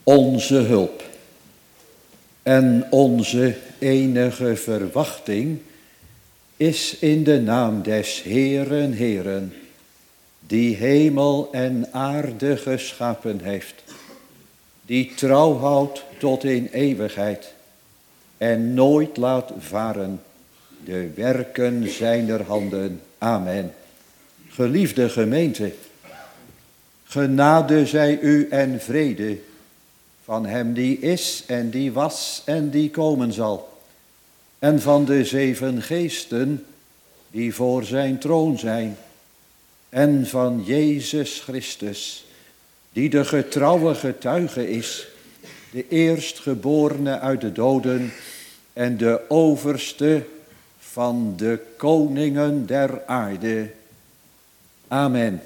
onze hulp en onze enige verwachting is in de naam des Heeren, Heeren, die hemel en aarde geschapen heeft, die trouw houdt tot in eeuwigheid en nooit laat varen de werken zijner handen. Amen. Geliefde gemeente, genade zij u en vrede van hem die is en die was en die komen zal, en van de 7 geesten die voor zijn troon zijn, en van Jezus Christus, die de getrouwe getuige is, de eerstgeborene uit de doden en de overste van de koningen der aarde. Amen.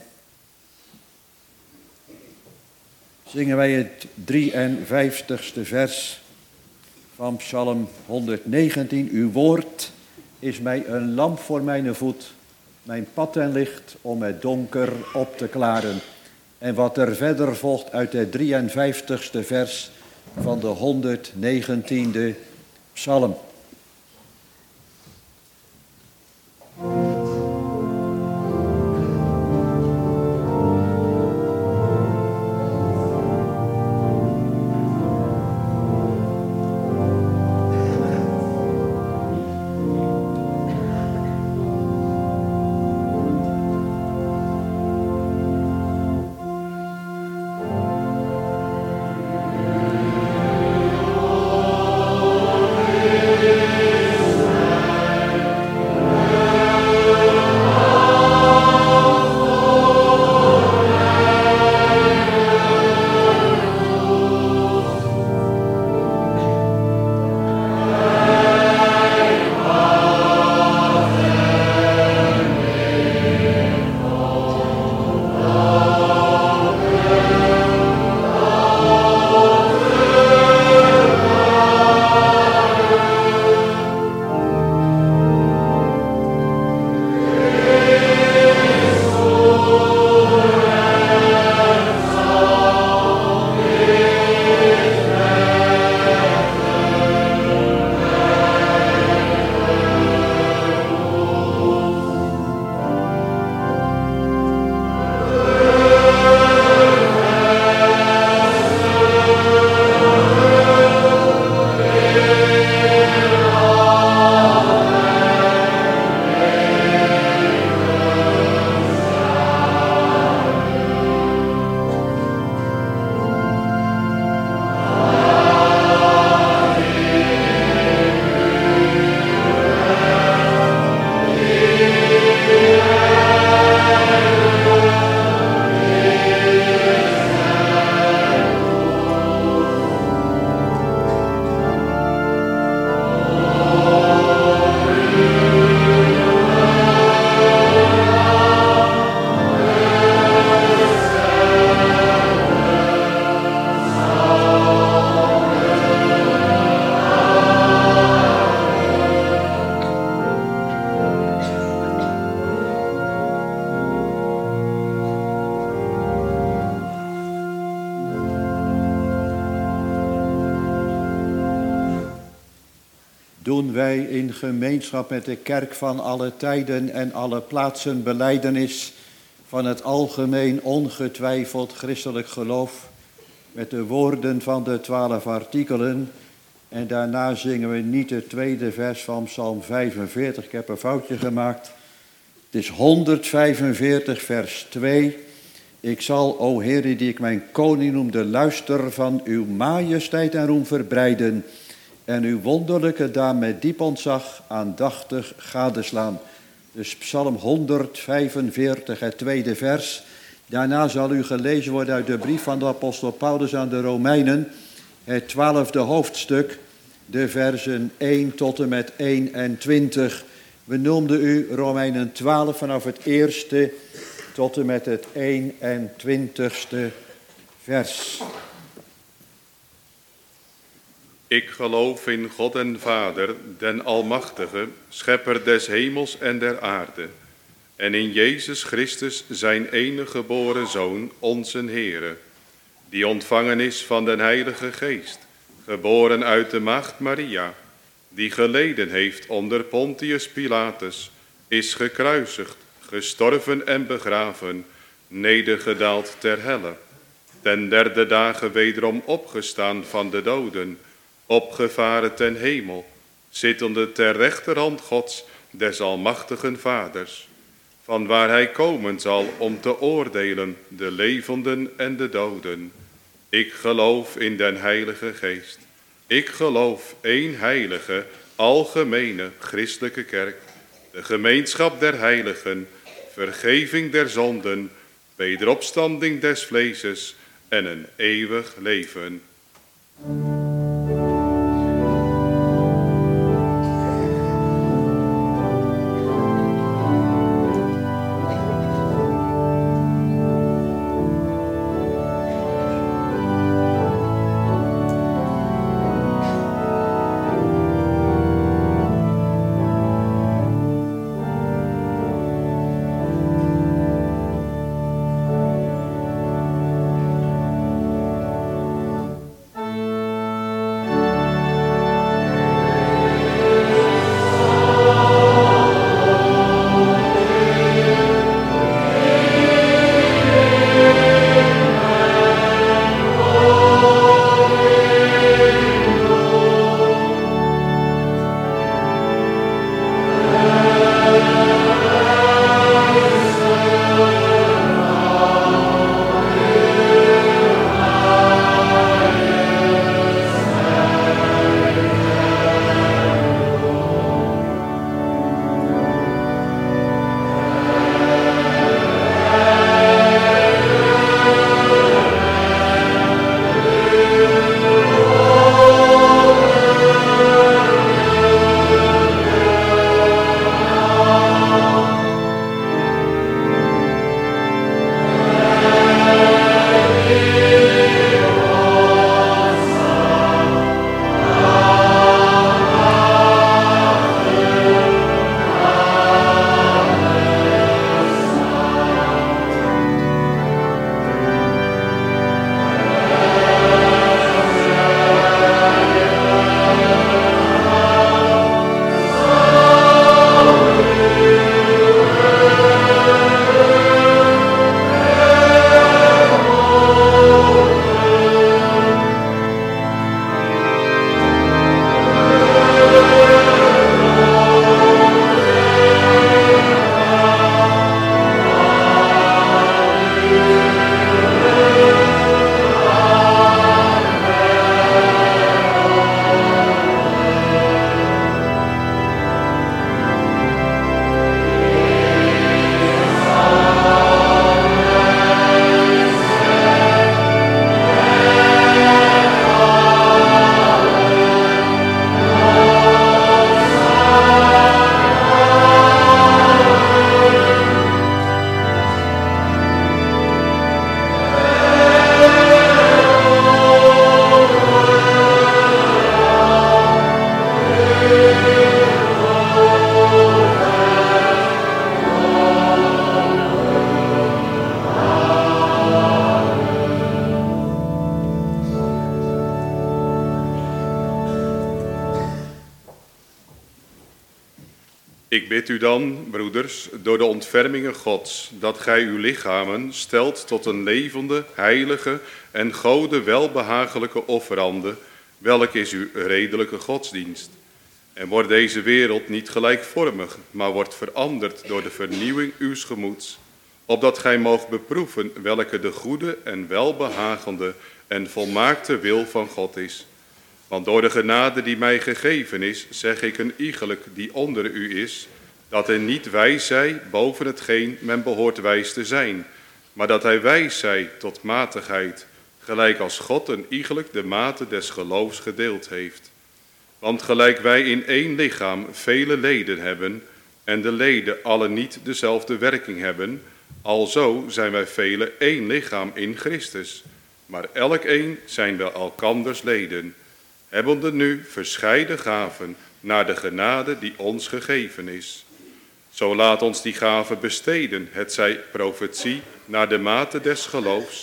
Zingen wij het 53ste vers van Psalm 119. Uw woord is mij een lamp voor mijn voet, mijn pad en licht om het donker op te klaren. En wat er verder volgt uit het 53ste vers van de 119e Psalm. Doen wij in gemeenschap met de kerk van alle tijden en alle plaatsen belijdenis van het algemeen ongetwijfeld christelijk geloof met de woorden van de 12 artikelen. En daarna zingen we niet het tweede vers van Psalm 45. Ik heb een foutje gemaakt. Het is 145 vers 2. Ik zal, o Heere, die ik mijn koning noem, de luister van uw majesteit en roem verbreiden en uw wonderlijke daad met diep ontzag aandachtig gadeslaan. Dus Psalm 145, het tweede vers. Daarna zal u gelezen worden uit de brief van de apostel Paulus aan de Romeinen, het 12e hoofdstuk, de versen 1 tot en met 21. We noemden u Romeinen 12 vanaf het eerste tot en met het 21ste vers. Ik geloof in God en Vader, den Almachtige, schepper des hemels en der aarde, en in Jezus Christus, zijn enige geboren Zoon, onze Heere, die ontvangen is van den Heilige Geest, geboren uit de maagd Maria, die geleden heeft onder Pontius Pilatus, is gekruisigd, gestorven en begraven, nedergedaald ter helle, ten derde dagen wederom opgestaan van de doden, opgevaren ten hemel, zittende ter rechterhand Gods, des almachtigen Vaders, van waar hij komen zal om te oordelen de levenden en de doden. Ik geloof in den Heilige Geest. Ik geloof één heilige, algemene, christelijke kerk, de gemeenschap der heiligen, vergeving der zonden, wederopstanding des vleeses en een eeuwig leven. Ik bid u dan, broeders, door de ontfermingen Gods, dat gij uw lichamen stelt tot een levende, heilige en Gode welbehagelijke offerande, welk is uw redelijke godsdienst. En wordt deze wereld niet gelijkvormig, maar wordt veranderd door de vernieuwing uws gemoeds, opdat gij moogt beproeven welke de goede en welbehagende en volmaakte wil van God is. Want door de genade die mij gegeven is, zeg ik een iegelijk die onder u is, dat hij niet wijs zij boven hetgeen men behoort wijs te zijn, maar dat hij wijs zij tot matigheid, gelijk als God een iegelijk de mate des geloofs gedeeld heeft. Want gelijk wij in één lichaam vele leden hebben, en de leden alle niet dezelfde werking hebben, alzo zijn wij vele één lichaam in Christus, maar elk een zijn wel elkanders leden, hebbende nu verscheiden gaven naar de genade die ons gegeven is. Zo laat ons die gaven besteden, hetzij profetie naar de mate des geloofs,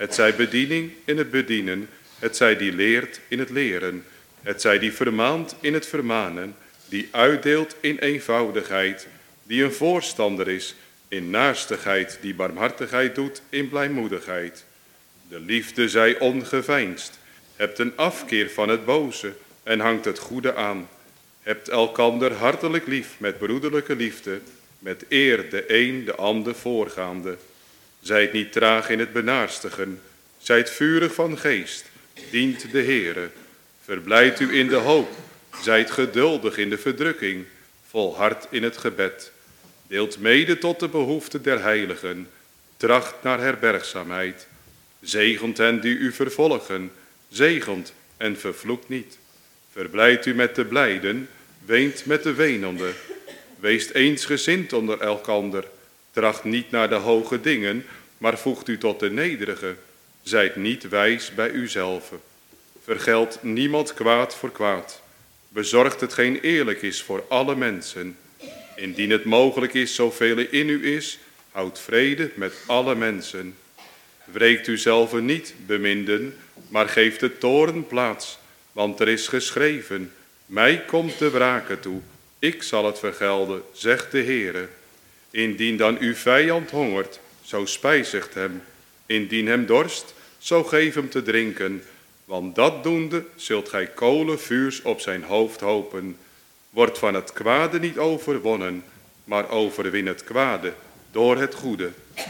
Het zij bediening in het bedienen, het zij die leert in het leren, het zij die vermaant in het vermanen, die uitdeelt in eenvoudigheid, die een voorstander is in naastigheid, die barmhartigheid doet in blijmoedigheid. De liefde zij ongeveinsd, hebt een afkeer van het boze en hangt het goede aan. Hebt elkander hartelijk lief met broederlijke liefde, met eer de een de ander voorgaande. Zijt niet traag in het benaarstigen, zijt vurig van geest, dient de Heere. Verblijdt u in de hoop, zijt geduldig in de verdrukking, volhard in het gebed. Deelt mede tot de behoeften der heiligen, tracht naar herbergzaamheid. Zegent hen die u vervolgen, zegent en vervloekt niet. Verblijdt u met de blijden, weent met de wenenden. Weest eensgezind onder elkander, tracht niet naar de hoge dingen, maar voegt u tot de nederige. Zijt niet wijs bij uzelf. Vergeld niemand kwaad voor kwaad. Bezorgt hetgeen eerlijk is voor alle mensen. Indien het mogelijk is, zoveel in u is, houd vrede met alle mensen. Wreekt u zelf niet, beminden, maar geeft de toorn plaats. Want er is geschreven, mij komt de wrake toe, ik zal het vergelden, zegt de Heere. Indien dan uw vijand hongert, zo spijzigt hem. Indien hem dorst, zo geef hem te drinken. Want dat doende, zult gij kolen vuurs op zijn hoofd hopen. Wordt van het kwade niet overwonnen, maar overwin het kwade door het goede.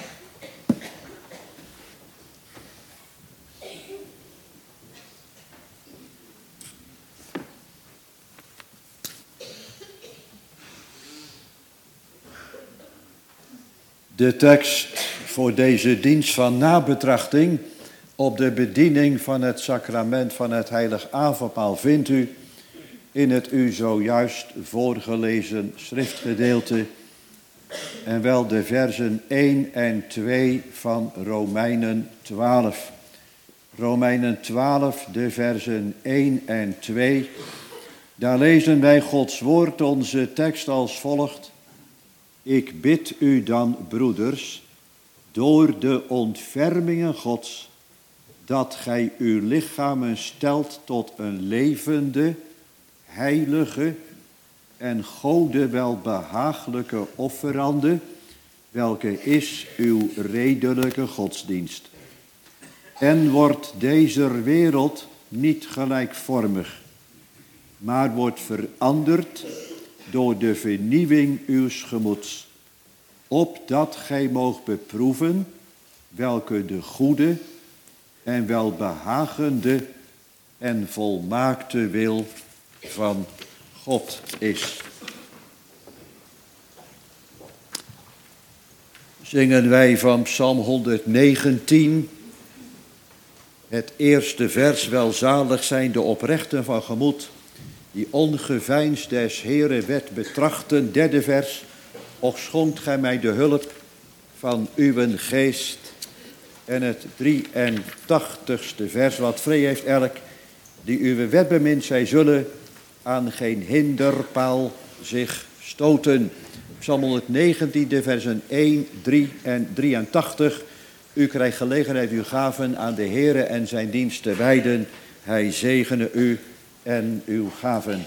De tekst voor deze dienst van nabetrachting op de bediening van het sacrament van het heilig avondmaal vindt u in het u zojuist voorgelezen schriftgedeelte en wel de versen 1 en 2 van Romeinen 12. Romeinen 12, de versen 1 en 2. Daar lezen wij Gods woord, onze tekst als volgt. Ik bid u dan, broeders, door de ontfermingen Gods, dat gij uw lichamen stelt tot een levende, heilige en Gode welbehagelijke offerande, welke is uw redelijke godsdienst. En wordt deze wereld niet gelijkvormig, maar wordt veranderd door de vernieuwing uws gemoeds, opdat gij moogt beproeven welke de goede en welbehagende en volmaakte wil van God is. Zingen wij van Psalm 119, het eerste vers, welzalig zijn de oprechten van gemoed, die ongeveinsd des Heere wet betrachten. Derde vers, och schonkt gij mij de hulp van uw geest. En het 83ste vers, wat vrij heeft elk, die uw wet bemint, zij zullen aan geen hinderpaal zich stoten. Psalm 119, de versen 1, 3 en 83. U krijgt gelegenheid uw gaven aan de Heere en zijn dienst te wijden. Hij zegene u en uw gaven.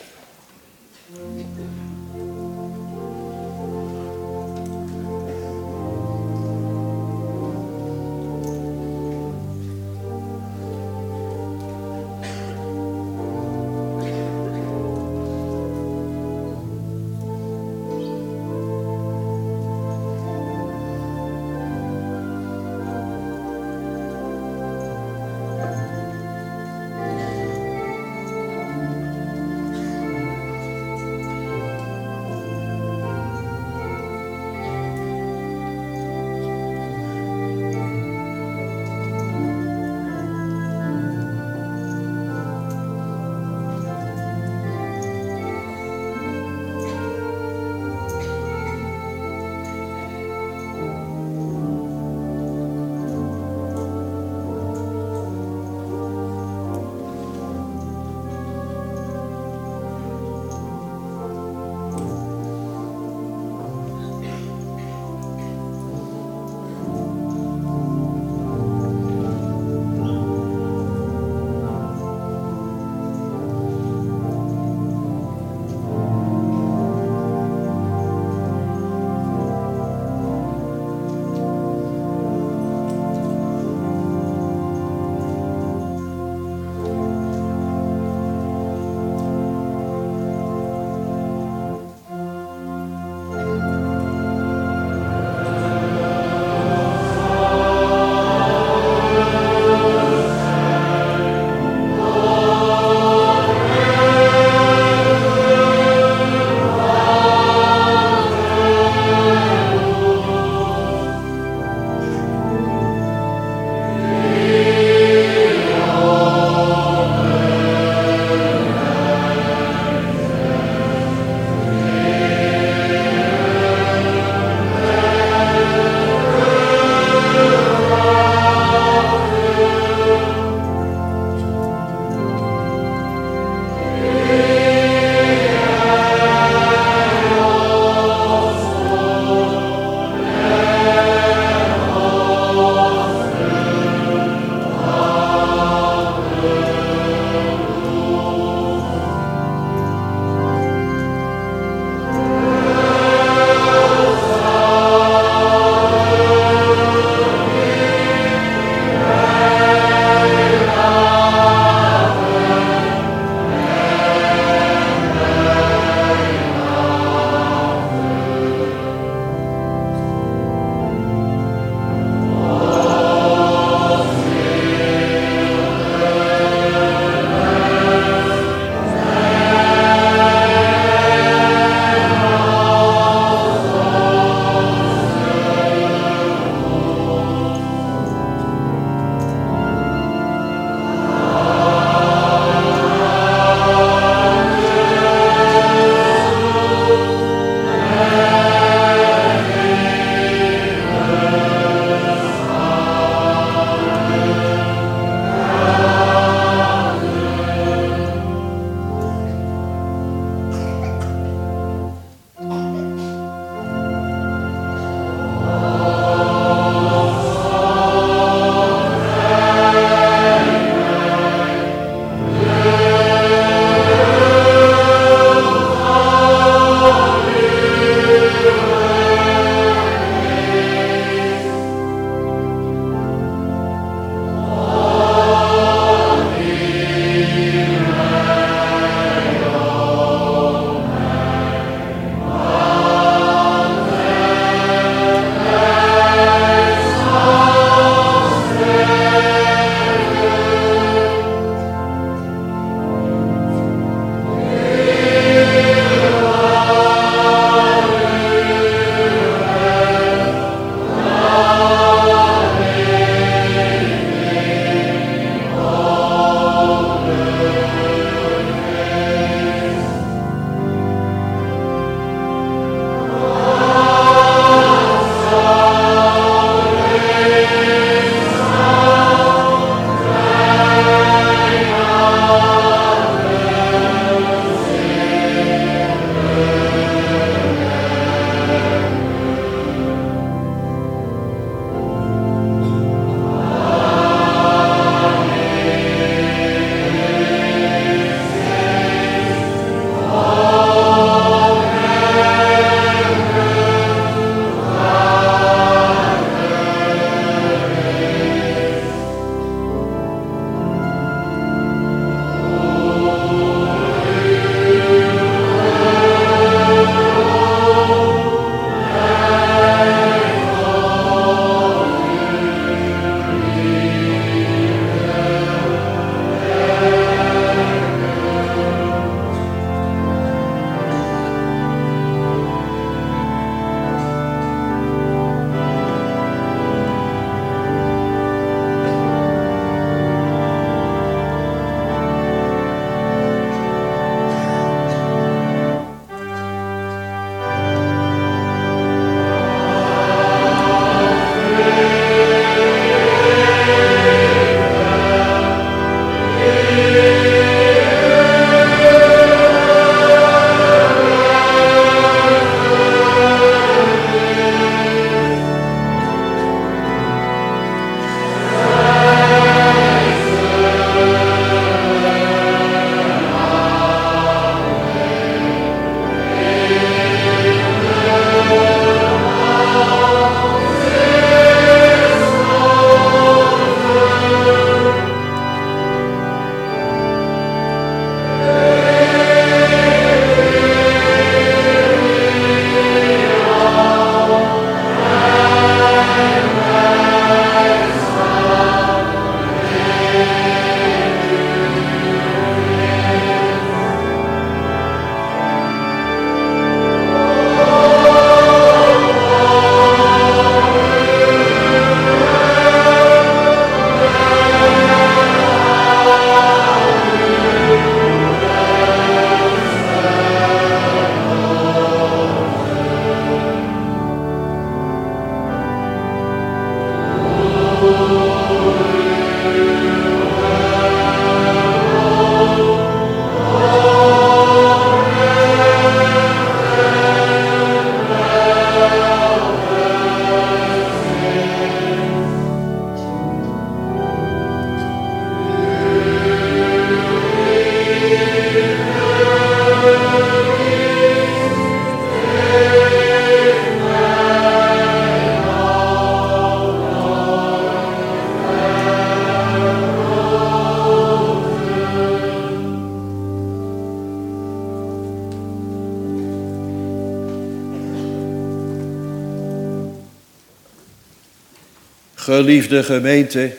Geliefde gemeente,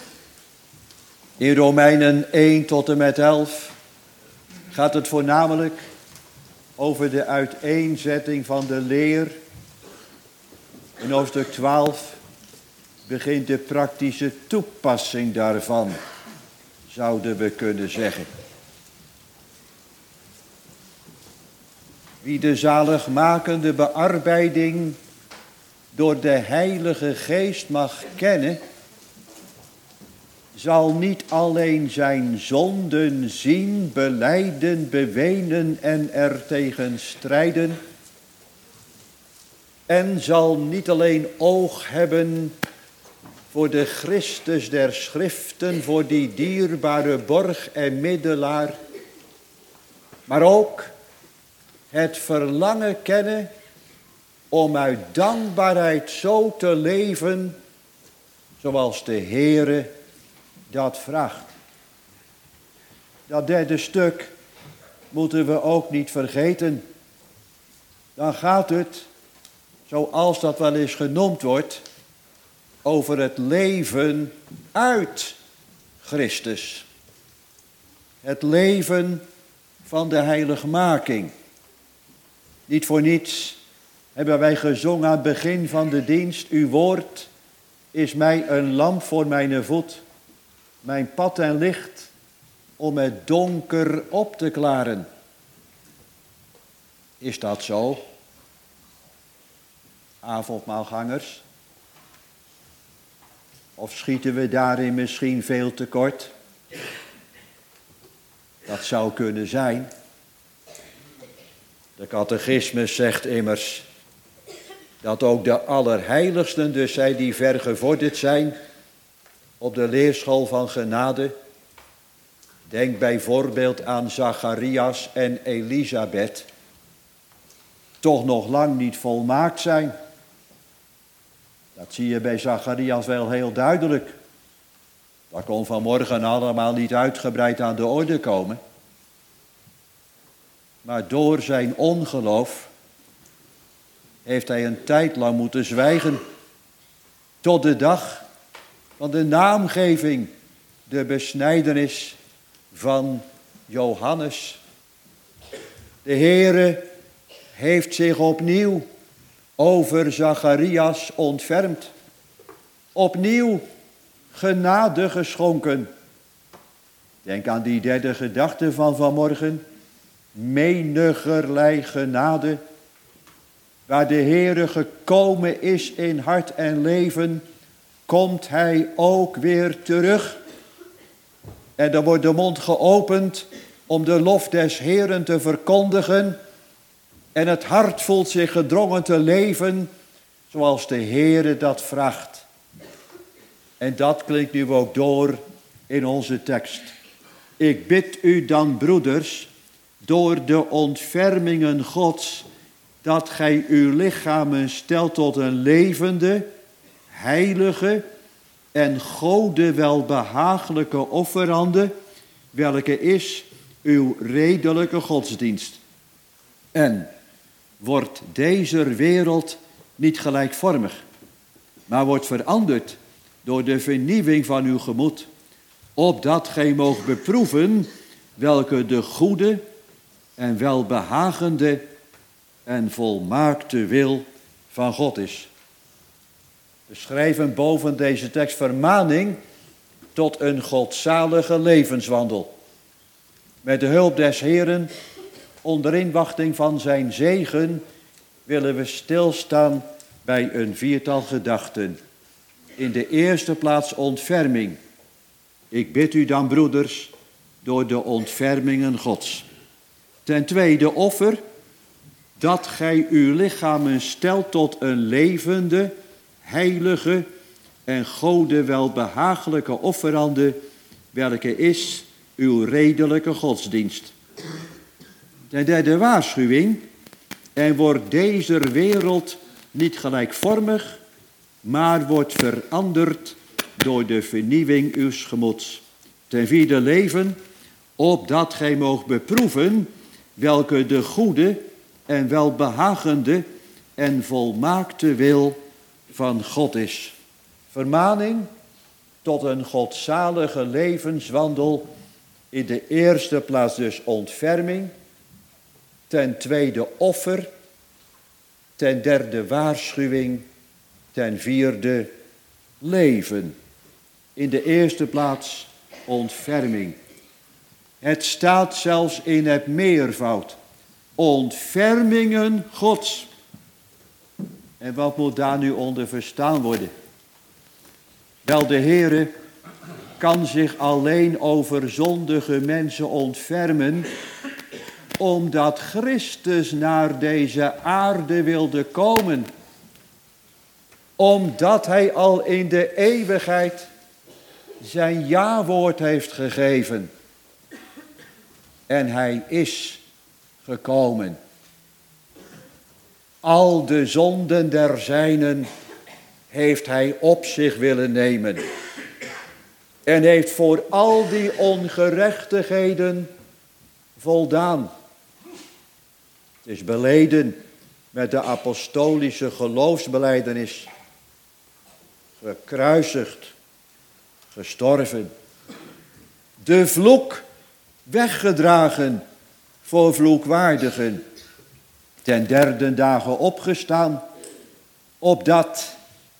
in Romeinen 1 tot en met 11 gaat het voornamelijk over de uiteenzetting van de leer. In hoofdstuk 12 begint de praktische toepassing daarvan, zouden we kunnen zeggen. Wie de zaligmakende bearbeiding door de Heilige Geest mag kennen, zal niet alleen zijn zonden zien, belijden, bewenen en er tegen strijden, en zal niet alleen oog hebben voor de Christus der Schriften, voor die dierbare borg en middelaar, maar ook het verlangen kennen om uit dankbaarheid zo te leven zoals de Heere dat vraagt. Dat derde stuk moeten we ook niet vergeten. Dan gaat het, zoals dat wel eens genoemd wordt, over het leven uit Christus. Het leven van de heiligmaking. Niet voor niets hebben wij gezongen aan het begin van de dienst: uw woord is mij een lamp voor mijn voet, mijn pad en licht om het donker op te klaren. Is dat zo? Avondmaalgangers? Of schieten we daarin misschien veel tekort? Dat zou kunnen zijn. De catechismus zegt immers dat ook de allerheiligsten, dus zij die vergevorderd zijn op de leerschool van genade, denk bijvoorbeeld aan Zacharias en Elisabeth, toch nog lang niet volmaakt zijn. Dat zie je bij Zacharias wel heel duidelijk. Dat kon vanmorgen allemaal niet uitgebreid aan de orde komen. Maar door zijn ongeloof heeft hij een tijd lang moeten zwijgen. Tot de dag van de naamgeving, de besnijdenis van Johannes. De Heere heeft zich opnieuw over Zacharias ontfermd. Opnieuw genade geschonken. Denk aan die derde gedachte van vanmorgen. Menigerlei genade. Waar de Heere gekomen is in hart en leven, komt hij ook weer terug. En dan wordt de mond geopend om de lof des Heeren te verkondigen. En het hart voelt zich gedrongen te leven zoals de Heere dat vraagt. En dat klinkt nu ook door in onze tekst. Ik bid u dan, broeders, door de ontfermingen Gods, dat gij uw lichamen stelt tot een levende, heilige en Gode welbehagelijke offerande, welke is uw redelijke godsdienst. En wordt deze wereld niet gelijkvormig, maar wordt veranderd door de vernieuwing van uw gemoed, opdat gij moogt beproeven welke de goede en welbehagende en volmaakte wil van God is. We schrijven boven deze tekst vermaning tot een godzalige levenswandel. Met de hulp des Heeren, onder inwachting van zijn zegen, willen we stilstaan bij een viertal gedachten. In de eerste plaats ontferming. Ik bid u dan, broeders, door de ontfermingen Gods. Ten tweede offer, dat gij uw lichamen stelt tot een levende, heilige en Gode welbehagelijke offerande, welke is uw redelijke godsdienst. Ten derde waarschuwing, en wordt deze wereld niet gelijkvormig, maar wordt veranderd door de vernieuwing uws gemoeds. Ten vierde leven, opdat gij moogt beproeven welke de goede en welbehagende en volmaakte wil van God is. Vermaning tot een godzalige levenswandel. In de eerste plaats dus ontferming. Ten tweede offer. Ten derde waarschuwing. Ten vierde leven. In de eerste plaats ontferming. Het staat zelfs in het meervoud. Ontfermingen Gods. En wat moet daar nu onder verstaan worden? Wel, de Heere kan zich alleen over zondige mensen ontfermen, omdat Christus naar deze aarde wilde komen. Omdat hij al in de eeuwigheid zijn ja-woord heeft gegeven. En hij is gekomen. Al de zonden der zijnen heeft hij op zich willen nemen. En heeft voor al die ongerechtigheden voldaan. Het is beleden met de apostolische geloofsbelijdenis. Gekruisigd, gestorven. De vloek weggedragen voor vloekwaardigen. Ten derde dagen opgestaan, opdat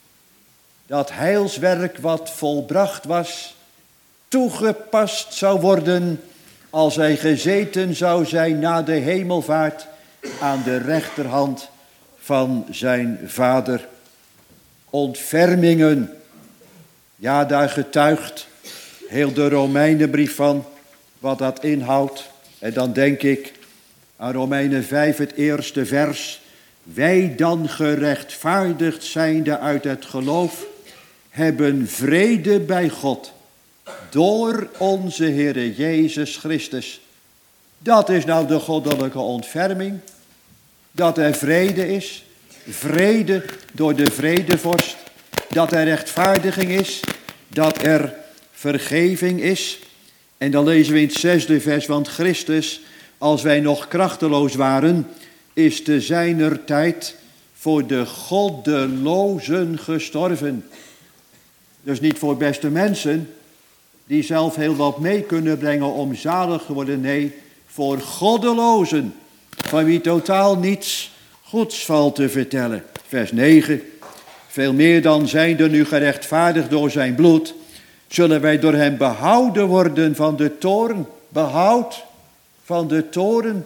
dat heilswerk wat volbracht was, toegepast zou worden als hij gezeten zou zijn na de hemelvaart aan de rechterhand van zijn Vader. Ontfermingen, ja, daar getuigt heel de Romeinenbrief van wat dat inhoudt. En dan denk ik aan Romeinen 5, het eerste vers. Wij dan gerechtvaardigd zijnde uit het geloof, hebben vrede bij God door onze Heere Jezus Christus. Dat is nou de goddelijke ontferming. Dat er vrede is. Vrede door de vredevorst. Dat er rechtvaardiging is. Dat er vergeving is. En dan lezen we in het 6e vers, want Christus, als wij nog krachteloos waren, is te zijner tijd voor de goddelozen gestorven. Dus niet voor beste mensen, die zelf heel wat mee kunnen brengen om zalig te worden. Nee, voor goddelozen, van wie totaal niets goeds valt te vertellen. Vers 9. Veel meer dan zijnde nu gerechtvaardigd door zijn bloed, zullen wij door hem behouden worden van de toorn. Behoud van de toorn.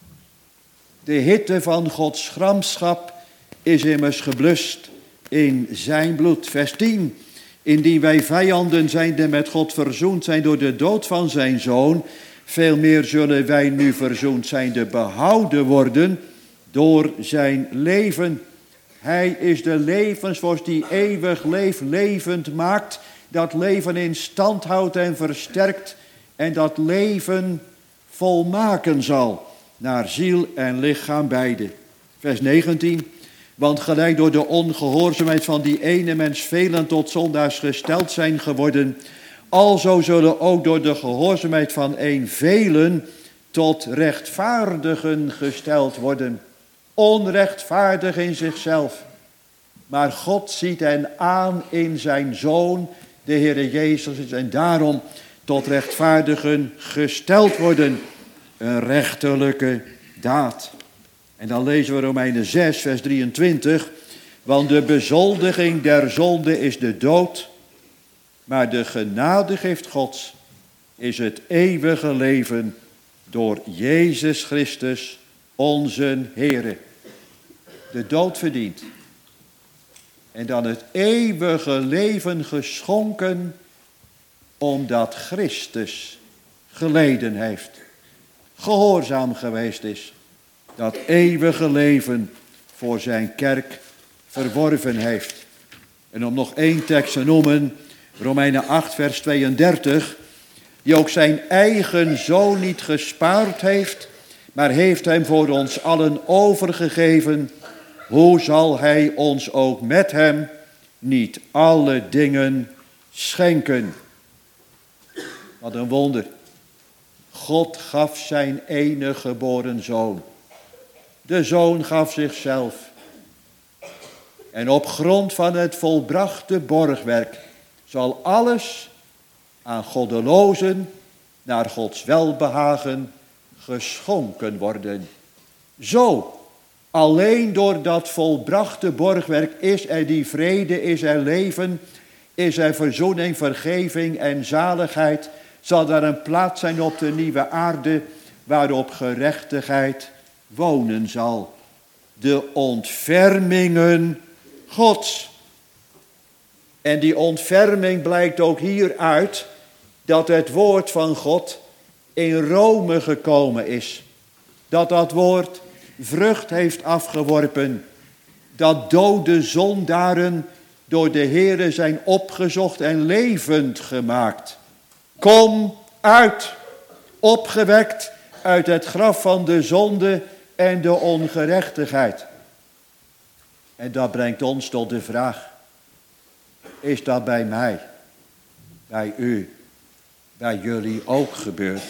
De hitte van Gods gramschap is immers geblust in zijn bloed. Vers 10. Indien wij vijanden zijnde met God verzoend zijn door de dood van zijn Zoon, veel meer zullen wij nu verzoend zijnde behouden worden door zijn leven. Hij is de levensvorst die eeuwig levend maakt, dat leven in stand houdt en versterkt en dat leven volmaken zal, naar ziel en lichaam beide. Vers 19. Want gelijk door de ongehoorzaamheid van die ene mens velen tot zondaars gesteld zijn geworden, alzo zullen ook door de gehoorzaamheid van een velen tot rechtvaardigen gesteld worden. Onrechtvaardig in zichzelf. Maar God ziet hen aan in zijn Zoon, de Heere Jezus, en daarom tot rechtvaardigen gesteld worden. Een rechterlijke daad. En dan lezen we Romeinen 6, vers 23. Want de bezoldiging der zonde is de dood, maar de genadegift Gods is het eeuwige leven door Jezus Christus, onze Heere. De dood verdiend. En dan het eeuwige leven geschonken, omdat Christus geleden heeft. Gehoorzaam geweest is. Dat eeuwige leven voor zijn kerk verworven heeft. En om nog één tekst te noemen, Romeinen 8 vers 32, die ook zijn eigen zoon niet gespaard heeft, maar heeft hem voor ons allen overgegeven. Hoe zal hij ons ook met hem niet alle dingen schenken? Wat een wonder. God gaf zijn enige geboren zoon. De zoon gaf zichzelf. En op grond van het volbrachte borgwerk zal alles aan goddelozen naar Gods welbehagen geschonken worden. Zo, alleen door dat volbrachte borgwerk is er die vrede, is er leven, is er verzoening, vergeving en zaligheid. Zal er een plaats zijn op de nieuwe aarde waarop gerechtigheid wonen zal. De ontfermingen Gods. En die ontferming blijkt ook hieruit dat het woord van God in Rome gekomen is. Dat dat woord vrucht heeft afgeworpen. Dat dode zondaren door de Heere zijn opgezocht en levend gemaakt. Kom uit, opgewekt uit het graf van de zonde en de ongerechtigheid. En dat brengt ons tot de vraag, is dat bij mij, bij u, bij jullie ook gebeurd?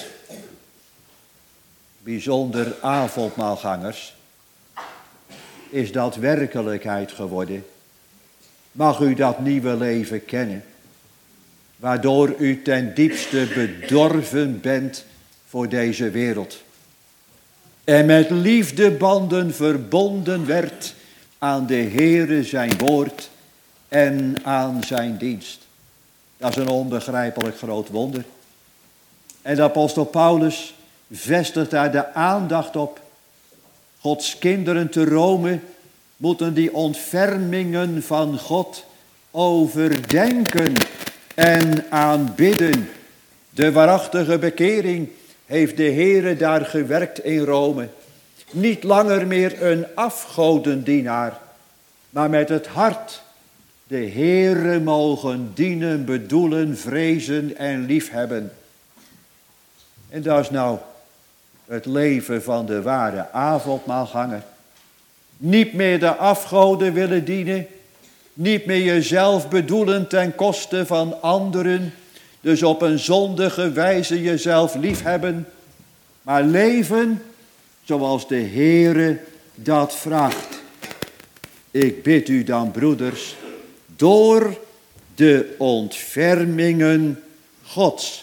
Bijzonder avondmaalgangers, is dat werkelijkheid geworden? Mag u dat nieuwe leven kennen, waardoor u ten diepste bedorven bent voor deze wereld. En met liefdebanden verbonden werd aan de Heere zijn woord en aan zijn dienst. Dat is een onbegrijpelijk groot wonder. En de apostel Paulus vestigt daar de aandacht op. Gods kinderen te Rome moeten die ontfermingen van God overdenken en aanbidden. De waarachtige bekering heeft de Heere daar gewerkt in Rome. Niet langer meer een afgodendienaar, maar met het hart de Heere mogen dienen, bedoelen, vrezen en liefhebben. En dat is nou het leven van de ware avondmaalganger. Niet meer de afgoden willen dienen, niet meer jezelf bedoelen ten koste van anderen, dus op een zondige wijze jezelf liefhebben, maar leven zoals de Heere dat vraagt. Ik bid u dan, broeders, door de ontfermingen Gods.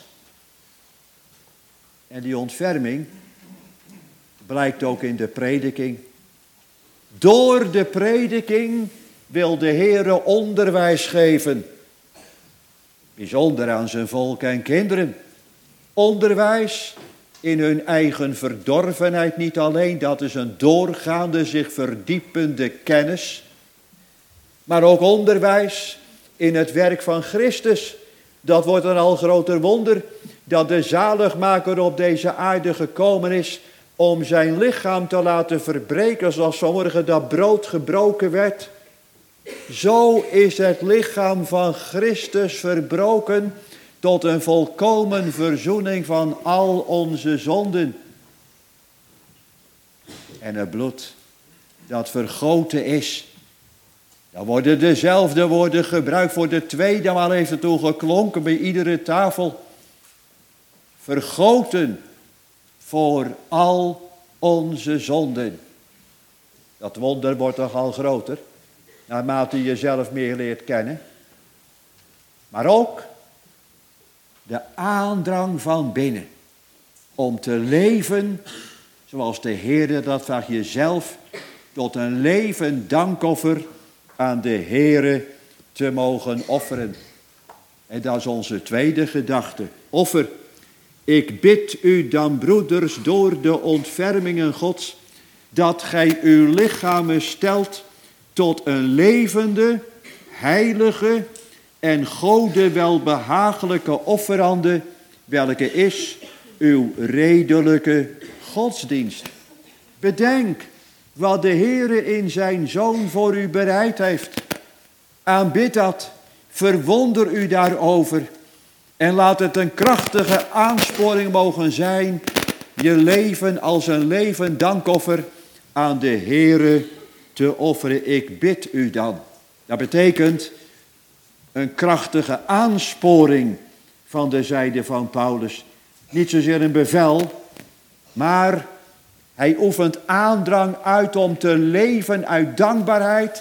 En die ontferming blijkt ook in de prediking. Door de prediking wil de Heere onderwijs geven. Bijzonder aan zijn volk en kinderen. Onderwijs in hun eigen verdorvenheid niet alleen. Dat is een doorgaande, zich verdiepende kennis. Maar ook onderwijs in het werk van Christus. Dat wordt een al groter wonder. Dat de zaligmaker op deze aarde gekomen is om zijn lichaam te laten verbreken. Zoals vanmorgen dat brood gebroken werd. Zo is het lichaam van Christus verbroken tot een volkomen verzoening van al onze zonden. En het bloed dat vergoten is. Dan worden dezelfde woorden gebruikt. Voor de tweede maal heeft het toen geklonken bij iedere tafel. Vergoten voor al onze zonden. Dat wonder wordt toch al groter, naarmate je jezelf meer leert kennen. Maar ook de aandrang van binnen. Om te leven zoals de Heere dat vraagt, jezelf tot een levend dankoffer aan de Heere te mogen offeren. En dat is onze tweede gedachte. Offer. Ik bid u dan, broeders, door de ontfermingen Gods, dat gij uw lichamen stelt tot een levende, heilige en Gode welbehagelijke offerande, welke is uw redelijke godsdienst. Bedenk wat de Heere in zijn Zoon voor u bereid heeft. Aanbid dat, verwonder u daarover en laat het een krachtige aansporing mogen zijn, je leven als een levend dankoffer aan de Heere te offeren. Ik bid u dan. Dat betekent een krachtige aansporing van de zijde van Paulus. Niet zozeer een bevel, maar hij oefent aandrang uit om te leven uit dankbaarheid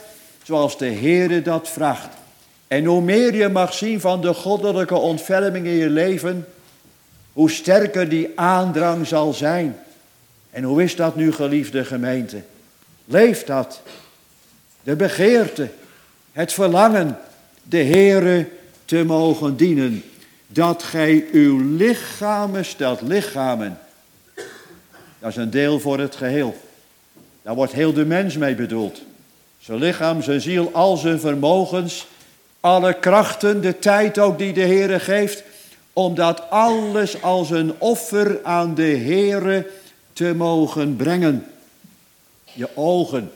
zoals de Heere dat vraagt. En hoe meer je mag zien van de goddelijke ontferming in je leven, hoe sterker die aandrang zal zijn. En hoe is dat nu, geliefde gemeente? Leeft dat? De begeerte, het verlangen, de Heere te mogen dienen. Dat gij uw lichamen stelt. Lichamen, dat is een deel voor het geheel. Daar wordt heel de mens mee bedoeld. Zijn lichaam, zijn ziel, al zijn vermogens, alle krachten, de tijd ook die de Heere geeft, om dat alles als een offer aan de Heere te mogen brengen. Je ogen,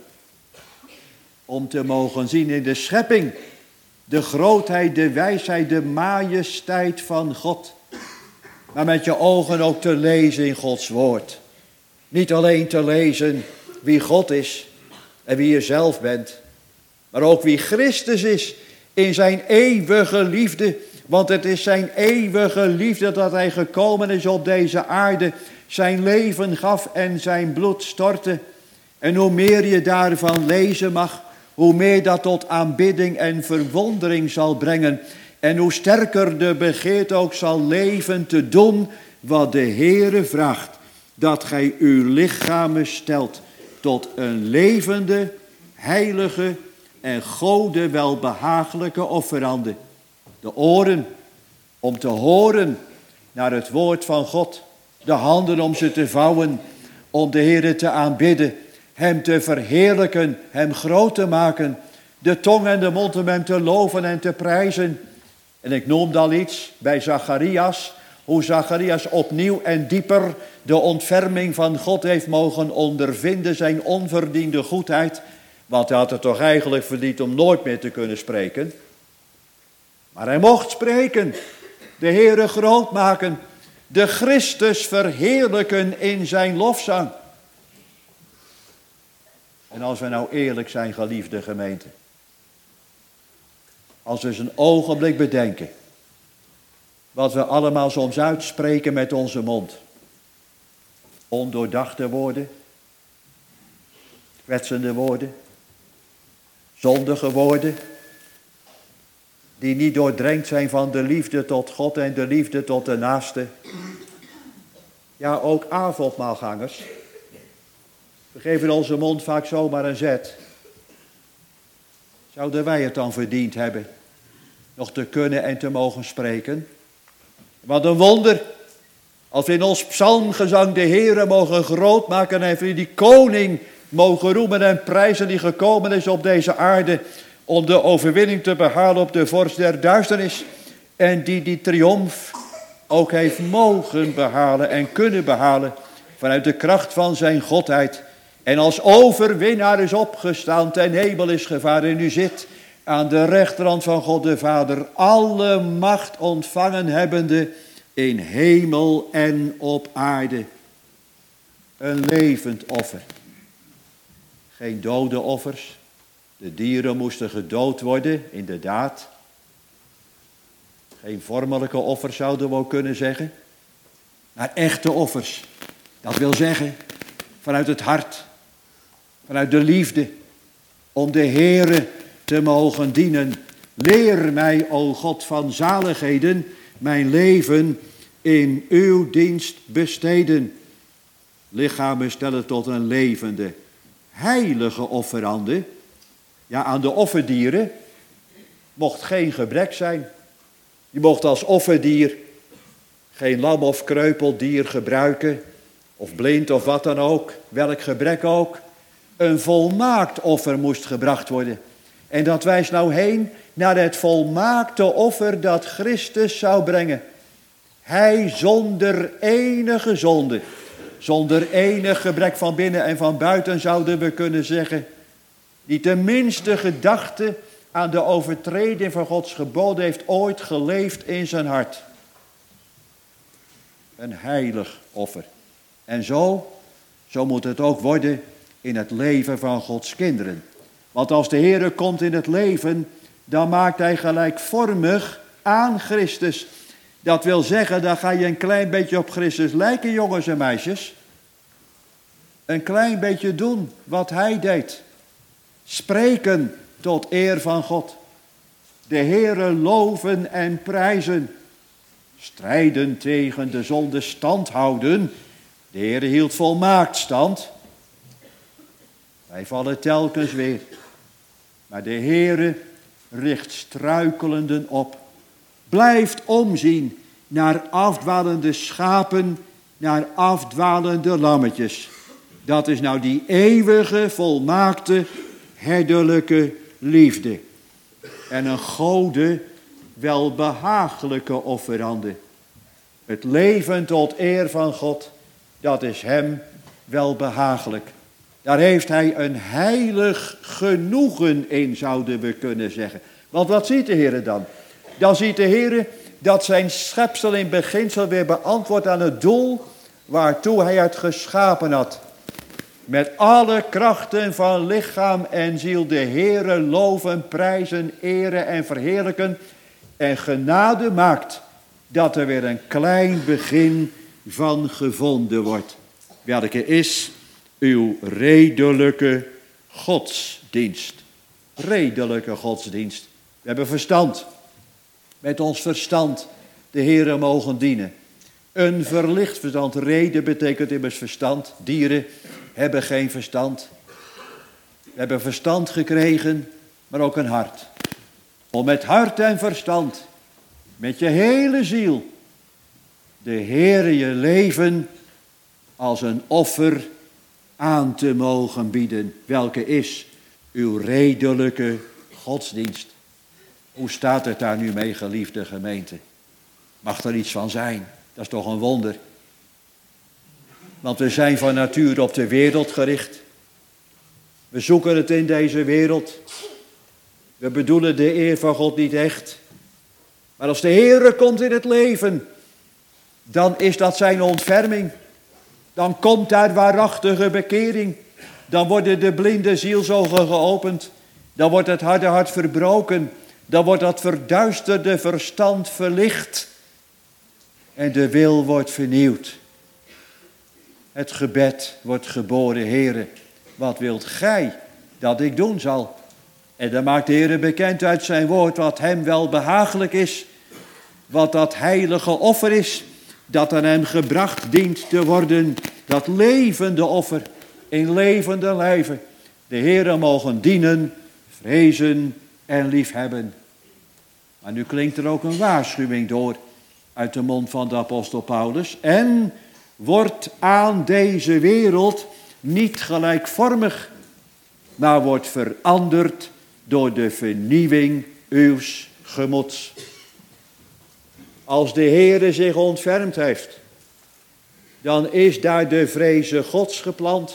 om te mogen zien in de schepping, de grootheid, de wijsheid, de majesteit van God. Maar met je ogen ook te lezen in Gods woord. Niet alleen te lezen wie God is en wie je zelf bent, maar ook wie Christus is in zijn eeuwige liefde. Want het is zijn eeuwige liefde dat hij gekomen is op deze aarde, zijn leven gaf en zijn bloed stortte. En hoe meer je daarvan lezen mag, hoe meer dat tot aanbidding en verwondering zal brengen. En hoe sterker de begeerte ook zal leven te doen wat de Heere vraagt. Dat gij uw lichamen stelt tot een levende, heilige en Gode welbehagelijke offerande. De oren om te horen naar het woord van God. De handen om ze te vouwen, om de Heere te aanbidden. Hem te verheerlijken, hem groot te maken. De tong en de mond om hem te loven en te prijzen. En ik noemde al iets bij Zacharias. Hoe Zacharias opnieuw en dieper de ontferming van God heeft mogen ondervinden. Zijn onverdiende goedheid. Want hij had het toch eigenlijk verdiend om nooit meer te kunnen spreken. Maar hij mocht spreken. De Heere groot maken. De Christus verheerlijken in zijn lofzang. En als we nou eerlijk zijn, geliefde gemeente. Als we eens een ogenblik bedenken. Wat we allemaal soms uitspreken met onze mond. Ondoordachte woorden. Kwetsende woorden. Zondige woorden. Die niet doordrenkt zijn van de liefde tot God en de liefde tot de naaste. Ja, ook avondmaalgangers. We geven onze mond vaak zomaar een zet. Zouden wij het dan verdiend hebben nog te kunnen en te mogen spreken? Wat een wonder, als we in ons psalmgezang de Heere mogen groot maken en die koning mogen roemen en prijzen die gekomen is op deze aarde om de overwinning te behalen op de vorst der duisternis en die triomf ook heeft mogen behalen en kunnen behalen vanuit de kracht van zijn godheid. En als overwinnaar is opgestaan, ten hemel is gevaren en nu zit aan de rechterhand van God de Vader, alle macht ontvangen hebbende in hemel en op aarde. Een levend offer. Geen dode offers. De dieren moesten gedood worden, inderdaad. Geen vormelijke offers zouden we ook kunnen zeggen. Maar echte offers. Dat wil zeggen, vanuit het hart. Vanuit de liefde. Om de Heere te mogen dienen. Leer mij, o God van zaligheden, mijn leven in uw dienst besteden. Lichamen stellen tot een levende, heilige offerande. Ja, aan de offerdieren mocht geen gebrek zijn. Je mocht als offerdier geen lam of kreupeldier gebruiken, of blind of wat dan ook, welk gebrek ook. Een volmaakt offer moest gebracht worden. En dat wijst nou heen naar het volmaakte offer dat Christus zou brengen. Hij zonder enige zonde, zonder enig gebrek van binnen en van buiten zouden we kunnen zeggen, die tenminste gedachte aan de overtreding van Gods geboden heeft ooit geleefd in zijn hart. Een heilig offer. En zo moet het ook worden in het leven van Gods kinderen. Want als de Heere komt in het leven, dan maakt hij gelijkvormig aan Christus. Dat wil zeggen, dan ga je een klein beetje op Christus lijken, jongens en meisjes. Een klein beetje doen wat hij deed. Spreken tot eer van God. De Heere loven en prijzen. Strijden tegen de zonde stand houden. De Heere hield volmaakt stand. Wij vallen telkens weer. Maar de Heere richt struikelenden op. Blijft omzien naar afdwalende schapen, naar afdwalende lammetjes. Dat is nou die eeuwige, volmaakte, herderlijke liefde. En een gode, welbehagelijke offerande. Het leven tot eer van God, dat is hem welbehagelijk. Daar heeft hij een heilig genoegen in, zouden we kunnen zeggen. Want wat ziet de Heer dan? Dan ziet de Heer dat zijn schepsel in beginsel weer beantwoordt aan het doel waartoe hij het geschapen had. Met alle krachten van lichaam en ziel de Heere loven, prijzen, eren en verheerlijken. En genade maakt dat er weer een klein begin van gevonden wordt. Welke is uw redelijke godsdienst. Redelijke godsdienst. We hebben verstand. Met ons verstand de Heere mogen dienen. Een verlicht verstand. Reden betekent immers verstand. Dieren hebben geen verstand. We hebben verstand gekregen, maar ook een hart. Om met hart en verstand, met je hele ziel, de Heere je leven als een offer aan te mogen bieden. Welke is uw redelijke godsdienst? Hoe staat het daar nu mee, geliefde gemeente? Mag er iets van zijn? Dat is toch een wonder. Want we zijn van nature op de wereld gericht. We zoeken het in deze wereld. We bedoelen de eer van God niet echt. Maar als de Heere komt in het leven, dan is dat zijn ontferming. Dan komt daar waarachtige bekering. Dan worden de blinde zielsogen geopend. Dan wordt het harde hart verbroken. Dan wordt dat verduisterde verstand verlicht. En de wil wordt vernieuwd. Het gebed wordt geboren. Heere, wat wilt gij dat ik doen zal? En dan maakt de Heere bekend uit zijn woord wat hem wel behagelijk is. Wat dat heilige offer is. Dat aan hem gebracht dient te worden. Dat levende offer in levende lijven. De Heere mogen dienen, vrezen en liefhebben. Maar nu klinkt er ook een waarschuwing door uit de mond van de apostel Paulus. En wordt aan deze wereld niet gelijkvormig, maar wordt veranderd door de vernieuwing uws gemoeds. Als de Heere zich ontfermd heeft, dan is daar de vreze Gods geplant.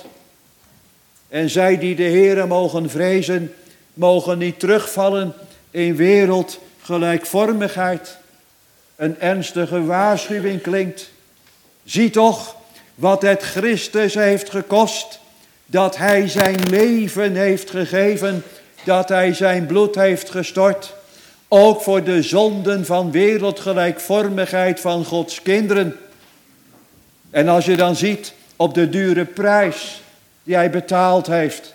En zij die de Heere mogen vrezen, mogen niet terugvallen in wereldgelijkvormigheid. Een ernstige waarschuwing klinkt. Zie toch wat het Christus heeft gekost, dat hij zijn leven heeft gegeven, dat hij zijn bloed heeft gestort. Ook voor de zonden van wereldgelijkvormigheid van Gods kinderen. En als je dan ziet op de dure prijs die hij betaald heeft,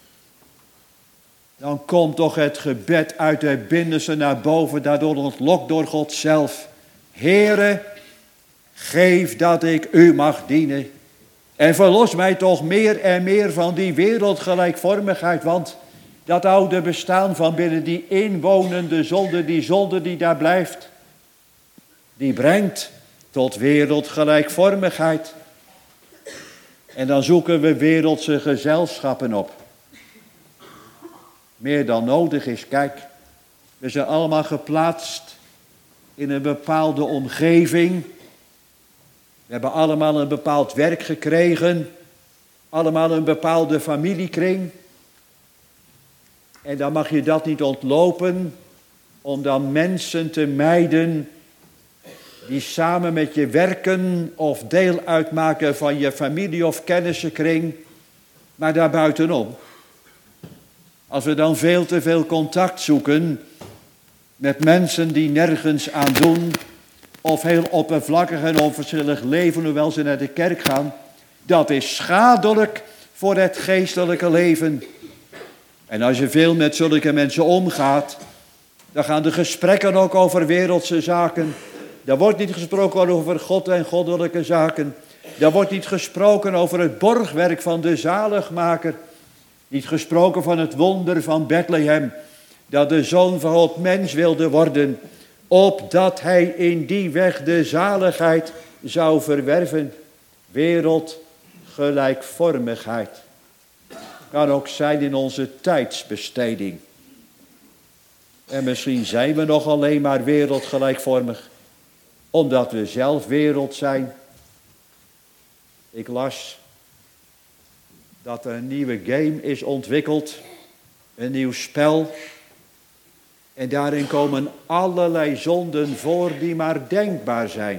dan komt toch het gebed uit het binnenste naar boven, daardoor ontlokt door God zelf. Heere, geef dat ik u mag dienen. En verlos mij toch meer en meer van die wereldgelijkvormigheid, want dat oude bestaan van binnen die inwonende zonde die daar blijft, die brengt tot wereldgelijkvormigheid. En dan zoeken we wereldse gezelschappen op. Meer dan nodig is. Kijk, we zijn allemaal geplaatst in een bepaalde omgeving. We hebben allemaal een bepaald werk gekregen. Allemaal een bepaalde familiekring. En dan mag je dat niet ontlopen, om dan mensen te mijden die samen met je werken of deel uitmaken van je familie of kennissenkring, maar daarbuitenom. Als we dan veel te veel contact zoeken met mensen die nergens aan doen, of heel oppervlakkig en onverschillig leven, hoewel ze naar de kerk gaan, dat is schadelijk voor het geestelijke leven. En als je veel met zulke mensen omgaat, dan gaan de gesprekken ook over wereldse zaken. Er wordt niet gesproken over God en goddelijke zaken. Er wordt niet gesproken over het borgwerk van de zaligmaker. Niet gesproken van het wonder van Bethlehem, dat de Zoon van God mens wilde worden, opdat hij in die weg de zaligheid zou verwerven. Wereldgelijkvormigheid kan ook zijn in onze tijdsbesteding. En misschien zijn we nog alleen maar wereldgelijkvormig, omdat we zelf wereld zijn. Ik las dat er een nieuwe game is ontwikkeld, een nieuw spel. En daarin komen allerlei zonden voor die maar denkbaar zijn.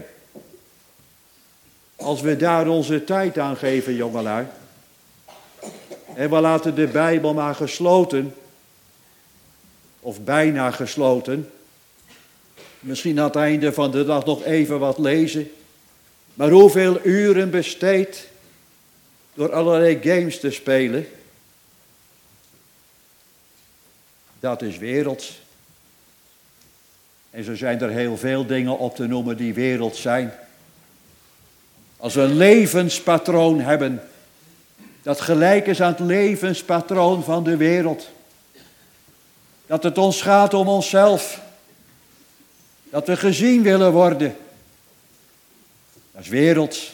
Als we daar onze tijd aan geven, jongelui, en we laten de Bijbel maar gesloten, of bijna gesloten, misschien aan het einde van de dag nog even wat lezen, maar hoeveel uren besteed door allerlei games te spelen, dat is werelds. En zo zijn er heel veel dingen op te noemen die werelds zijn. Als we een levenspatroon hebben, dat gelijk is aan het levenspatroon van de wereld. Dat het ons gaat om onszelf. Dat we gezien willen worden. Dat is werelds.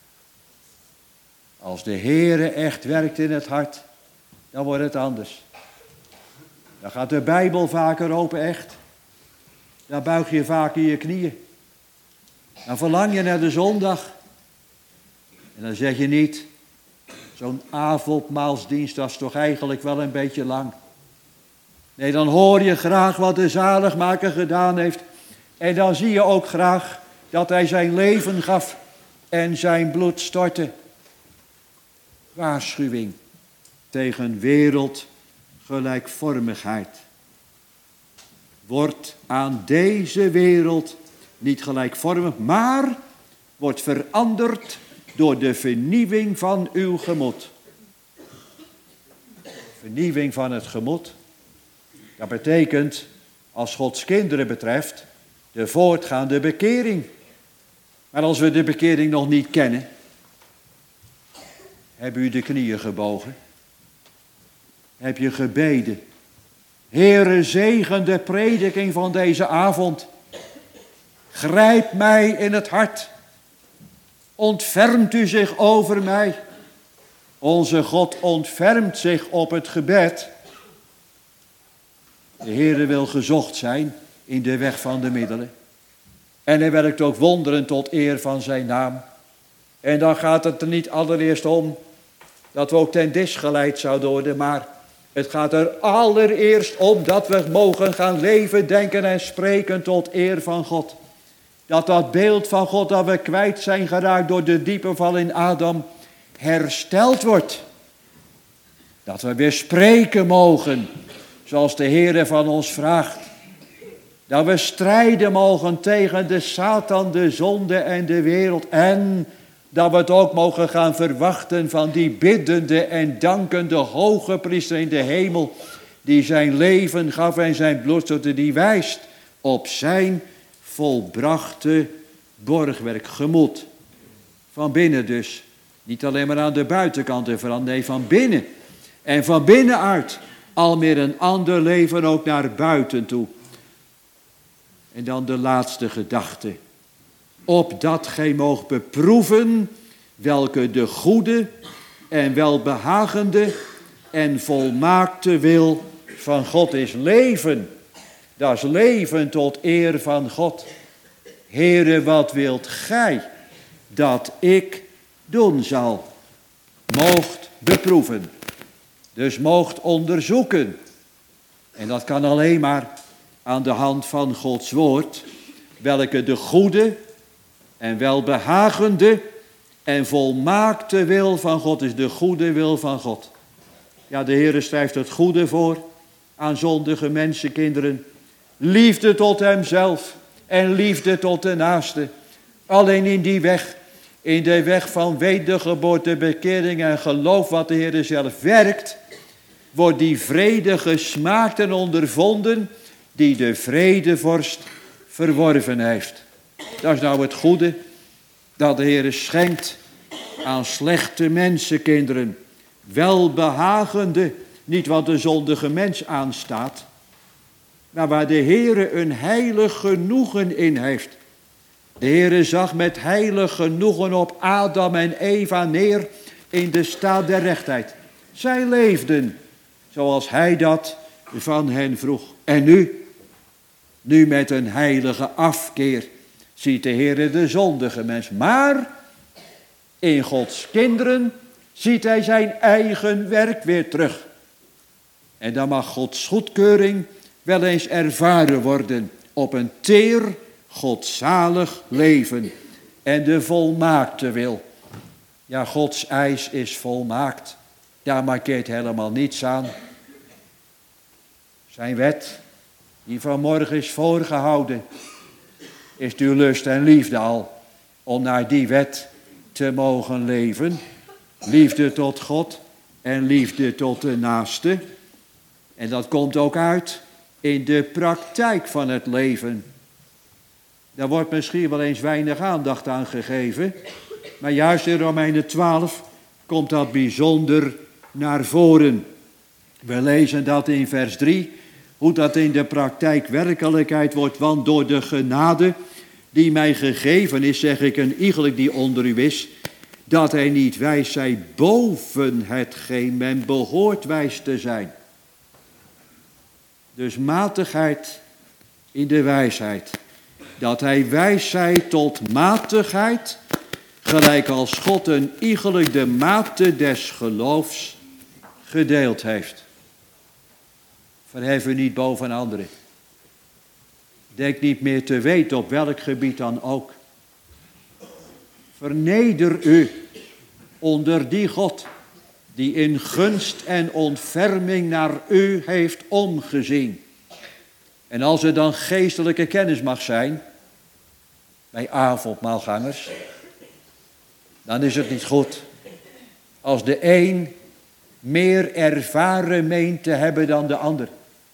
Als de Heere echt werkt in het hart, dan wordt het anders. Dan gaat de Bijbel vaker open, echt. Dan buig je vaker je knieën. Dan verlang je naar de zondag. En dan zeg je niet, zo'n avondmaalsdienst, dat is toch eigenlijk wel een beetje lang. Nee, dan hoor je graag wat de zaligmaker gedaan heeft. En dan zie je ook graag dat hij zijn leven gaf en zijn bloed stortte. Waarschuwing tegen wereldgelijkvormigheid. Wordt aan deze wereld niet gelijkvormig, maar wordt veranderd door de vernieuwing van uw gemoed. Vernieuwing van het gemoed. Dat betekent, als Gods kinderen betreft, de voortgaande bekering. Maar als we de bekering nog niet kennen, hebben u de knieën gebogen? Heb je gebeden? Heere, zegen de prediking van deze avond. Grijp mij in het hart. Ontfermt u zich over mij. Onze God ontfermt zich op het gebed. De Heere wil gezocht zijn in de weg van de middelen. En hij werkt ook wonderen tot eer van zijn naam. En dan gaat het er niet allereerst om dat we ook ten dis geleid zouden worden, maar het gaat er allereerst om dat we mogen gaan leven, denken en spreken tot eer van God. Dat beeld van God dat we kwijt zijn geraakt door de diepe val in Adam hersteld wordt. Dat we weer spreken mogen zoals de Heere van ons vraagt. Dat we strijden mogen tegen de Satan, de zonde en de wereld. En dat we het ook mogen gaan verwachten van die biddende en dankende hoge priester in de hemel, die zijn leven gaf en zijn bloed, zodat die wijst op zijn volbrachte borgwerk. Gemoed. Van binnen dus. Niet alleen maar aan de buitenkant en vooral, nee, van binnen. En van binnenuit al meer een ander leven ook naar buiten toe. En dan de laatste gedachte. Opdat gij moogt beproeven welke de goede en welbehagende en volmaakte wil van God is. Leven, dat is leven tot eer van God. Heere, wat wilt gij dat ik doen zal? Moogt beproeven, dus moogt onderzoeken. En dat kan alleen maar aan de hand van Gods woord, welke de goede en welbehagende en volmaakte wil van God is. De goede wil van God. Ja, de Heere schrijft het goede voor aan zondige mensenkinderen. Liefde tot hemzelf en liefde tot de naaste. Alleen in die weg, in de weg van wedergeboorte, bekering en geloof wat de Heere zelf werkt, wordt die vrede gesmaakt en ondervonden die de vredevorst verworven heeft. Dat is nou het goede dat de Heer schenkt aan slechte mensenkinderen, welbehagende, niet wat de zondige mens aanstaat, maar waar de Heer een heilig genoegen in heeft. De Heer zag met heilig genoegen op Adam en Eva neer in de staat der rechtheid. Zij leefden zoals hij dat van hen vroeg. En nu met een heilige afkeer ziet de Heer de zondige mens. Maar in Gods kinderen ziet hij zijn eigen werk weer terug. En dan mag Gods goedkeuring wel eens ervaren worden op een teer, godzalig leven en de volmaakte wil. Ja, Gods eis is volmaakt. Daar markeert helemaal niets aan. Zijn wet, die vanmorgen is voorgehouden, is uw lust en liefde al om naar die wet te mogen leven. Liefde tot God en liefde tot de naaste. En dat komt ook uit in de praktijk van het leven. Daar wordt misschien wel eens weinig aandacht aan gegeven. Maar juist in Romeinen 12 komt dat bijzonder naar voren. We lezen dat in vers 3. Hoe dat in de praktijk werkelijkheid wordt. Want door de genade die mij gegeven is, zeg ik een iegelijk die onder u is, dat hij niet wijs zij boven hetgeen men behoort wijs te zijn. Dus matigheid in de wijsheid. Dat hij wijs zij tot matigheid, gelijk als God een iegelijk de mate des geloofs gedeeld heeft. Verhef u niet boven anderen. Denk niet meer te weten op welk gebied dan ook. Verneder u onder die God die in gunst en ontferming naar u heeft omgezien. En als er dan geestelijke kennis mag zijn, bij avondmaalgangers, dan is het niet goed als de een meer ervaren meent te hebben dan de ander.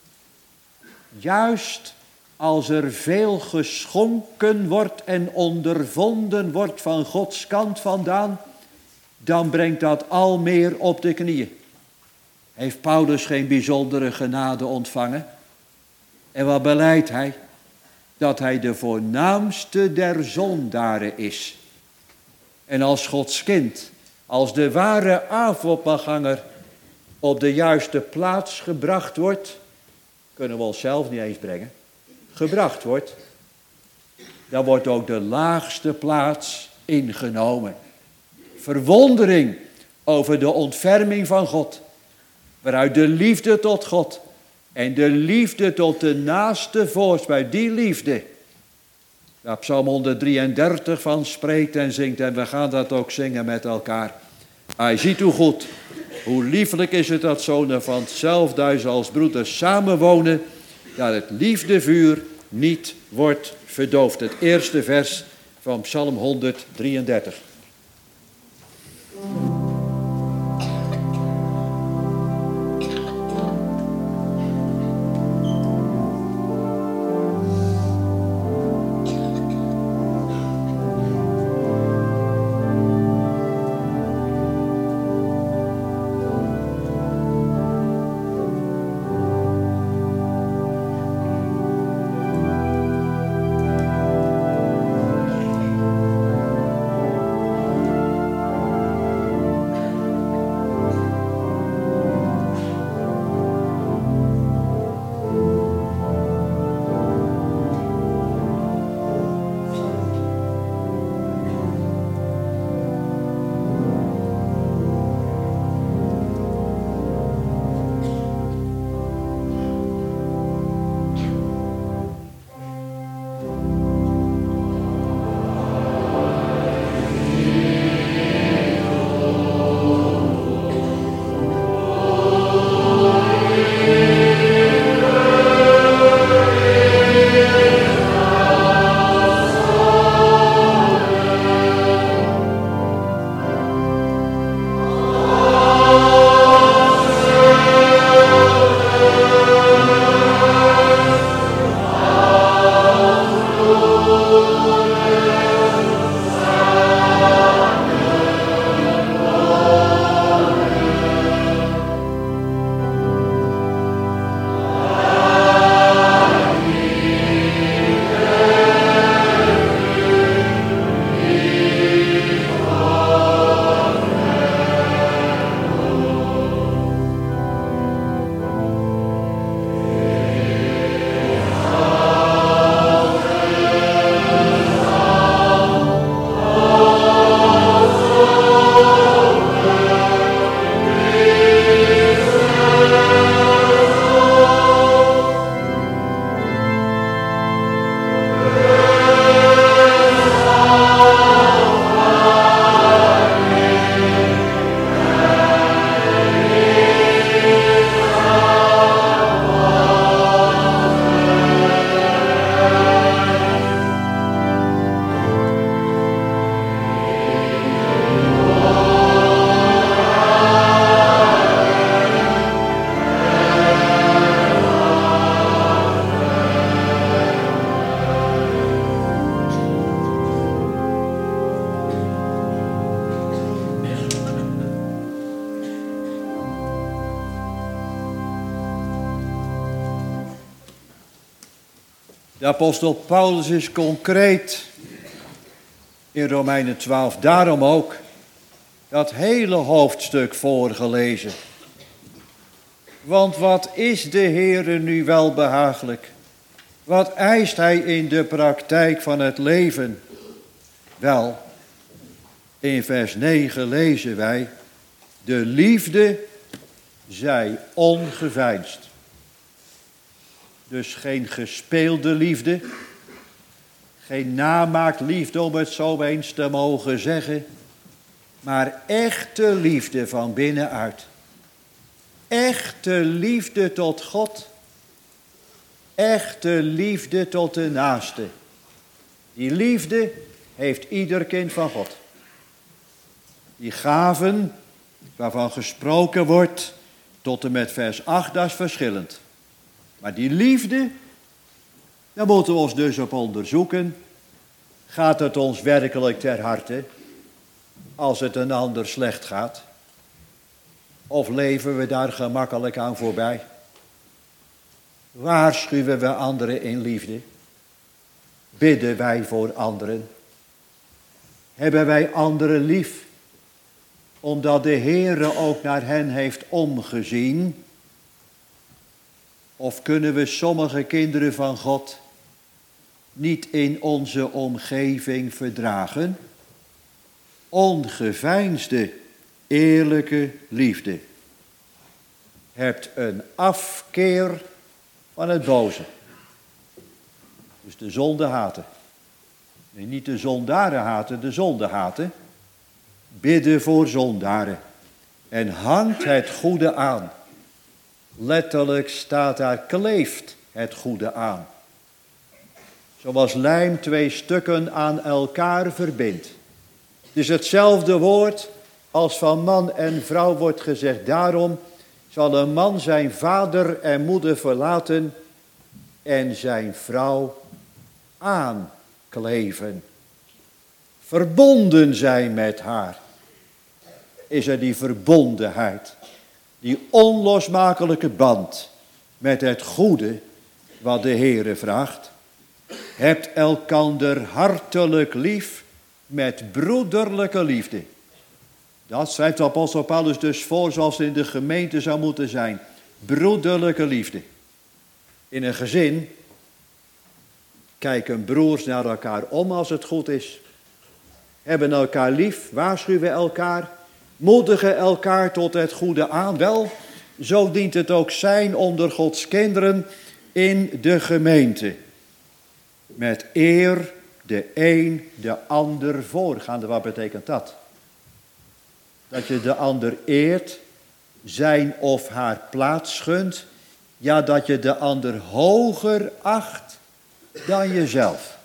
Juist als er veel geschonken wordt en ondervonden wordt van Gods kant vandaan, dan brengt dat al meer op de knieën. Heeft Paulus geen bijzondere genade ontvangen? En wat belijdt hij? Dat hij de voornaamste der zondaren is. En als Gods kind, als de ware avondmaalganger op de juiste plaats gebracht wordt, kunnen we onszelf niet eens brengen, gebracht wordt, dan wordt ook de laagste plaats ingenomen. Verwondering over de ontferming van God, waaruit de liefde tot God en de liefde tot de naaste voortspruit, die liefde, waar Psalm 133 van spreekt en zingt, en we gaan dat ook zingen met elkaar. Hij ziet hoe goed, hoe lieflijk is het dat zonen van hetzelfde huis als broeders samenwonen, dat het liefdevuur niet wordt verdoofd. Het eerste vers van Psalm 133. De apostel Paulus is concreet in Romeinen 12. Daarom ook dat hele hoofdstuk voorgelezen. Want wat is de Heere nu wel behagelijk? Wat eist hij in de praktijk van het leven? Wel, in vers 9 lezen wij: de liefde zij ongeveinsd. Dus geen gespeelde liefde, geen namaakliefde om het zo eens te mogen zeggen, maar echte liefde van binnenuit. Echte liefde tot God, echte liefde tot de naaste. Die liefde heeft ieder kind van God. Die gaven waarvan gesproken wordt tot en met vers 8, dat is verschillend. Maar die liefde, daar moeten we ons dus op onderzoeken. Gaat het ons werkelijk ter harte als het een ander slecht gaat? Of leven we daar gemakkelijk aan voorbij? Waarschuwen we anderen in liefde? Bidden wij voor anderen? Hebben wij anderen lief? Omdat de Heere ook naar hen heeft omgezien? Of kunnen we sommige kinderen van God niet in onze omgeving verdragen? Ongeveinsde, eerlijke liefde. Hebt een afkeer van het boze. Dus de zonde haten. Nee, niet de zondaren haten, de zonde haten. Bidden voor zondaren. En hangt het goede aan. Letterlijk staat daar: kleeft het goede aan. Zoals lijm twee stukken aan elkaar verbindt. Het is hetzelfde woord als van man en vrouw wordt gezegd. Daarom zal een man zijn vader en moeder verlaten en zijn vrouw aankleven. Verbonden zijn met haar. Is er die verbondenheid, die onlosmakelijke band met het goede wat de Heere vraagt. Hebt elkander hartelijk lief met broederlijke liefde. Dat schrijft de apostel Paulus dus voor zoals het in de gemeente zou moeten zijn. Broederlijke liefde. In een gezin kijken broers naar elkaar om als het goed is. Hebben elkaar lief, waarschuwen elkaar, moedigen elkaar tot het goede aan. Wel, zo dient het ook zijn onder Gods kinderen in de gemeente. Met eer de een de ander voorgaande. Wat betekent dat? Dat je de ander eert, zijn of haar plaats gunt. Ja, dat je de ander hoger acht dan jezelf.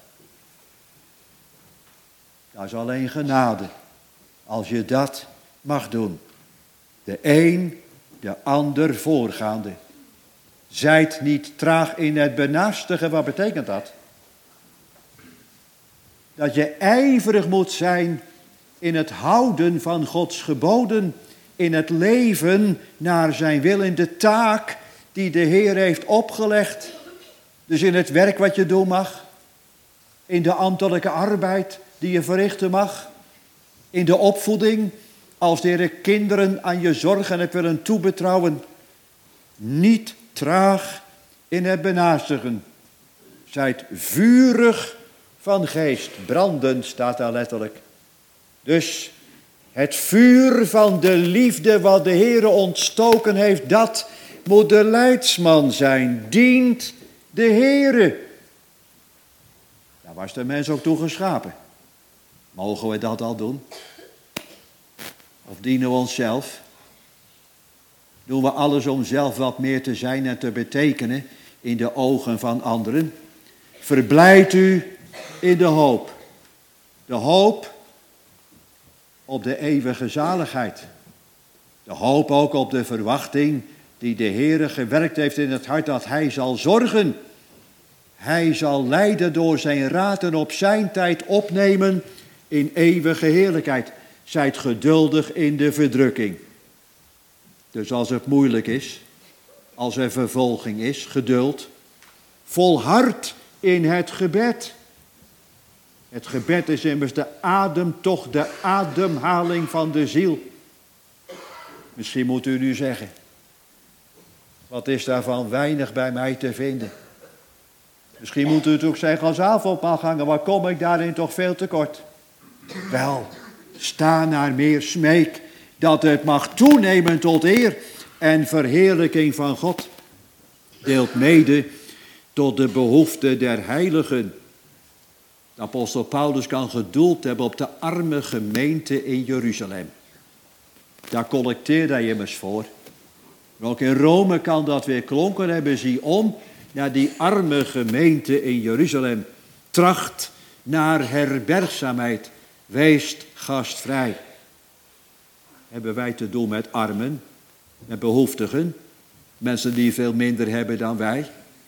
Dat is alleen genade, als je dat mag doen. De een de ander voorgaande. Zijt niet traag in het benaastigen. Wat betekent dat? Dat je ijverig moet zijn in het houden van Gods geboden, in het leven naar zijn wil, in de taak die de Heer heeft opgelegd. Dus in het werk wat je doen mag, in de ambtelijke arbeid die je verrichten mag, in de opvoeding, als de Heer kinderen aan je zorg en het willen toebetrouwen. Niet traag in het benaastigen. Zijt vurig van geest. Brandend staat daar letterlijk. Dus het vuur van de liefde wat de Heere ontstoken heeft, dat moet de leidsman zijn. Dient de Heere. Daar was de mens ook toe geschapen. Mogen we dat al doen? Of dienen we onszelf? Doen we alles om zelf wat meer te zijn en te betekenen in de ogen van anderen? Verblijd u in de hoop. De hoop op de eeuwige zaligheid. De hoop ook op de verwachting die de Heere gewerkt heeft in het hart, dat Hij zal zorgen. Hij zal leiden door zijn raad en op zijn tijd opnemen in eeuwige heerlijkheid. Zijt geduldig in de verdrukking. Dus als het moeilijk is, als er vervolging is, geduld. Volhard in het gebed. Het gebed is immers de ademtocht, de ademhaling van de ziel. Misschien moet u nu zeggen, wat is daarvan weinig bij mij te vinden? Misschien moet u het ook zeggen als avondmaalganger, waar kom ik daarin toch veel tekort? Wel, sta naar meer, smeek dat het mag toenemen tot eer en verheerlijking van God. Deelt mede tot de behoefte der heiligen. De apostel Paulus kan gedoeld hebben op de arme gemeente in Jeruzalem. Daar collecteerde hij immers voor. Maar ook in Rome kan dat weer klonken hebben. Zie om naar die arme gemeente in Jeruzalem. Tracht naar herbergzaamheid. Wees gastvrij. Hebben wij te doen met armen, met behoeftigen, mensen die veel minder hebben dan wij?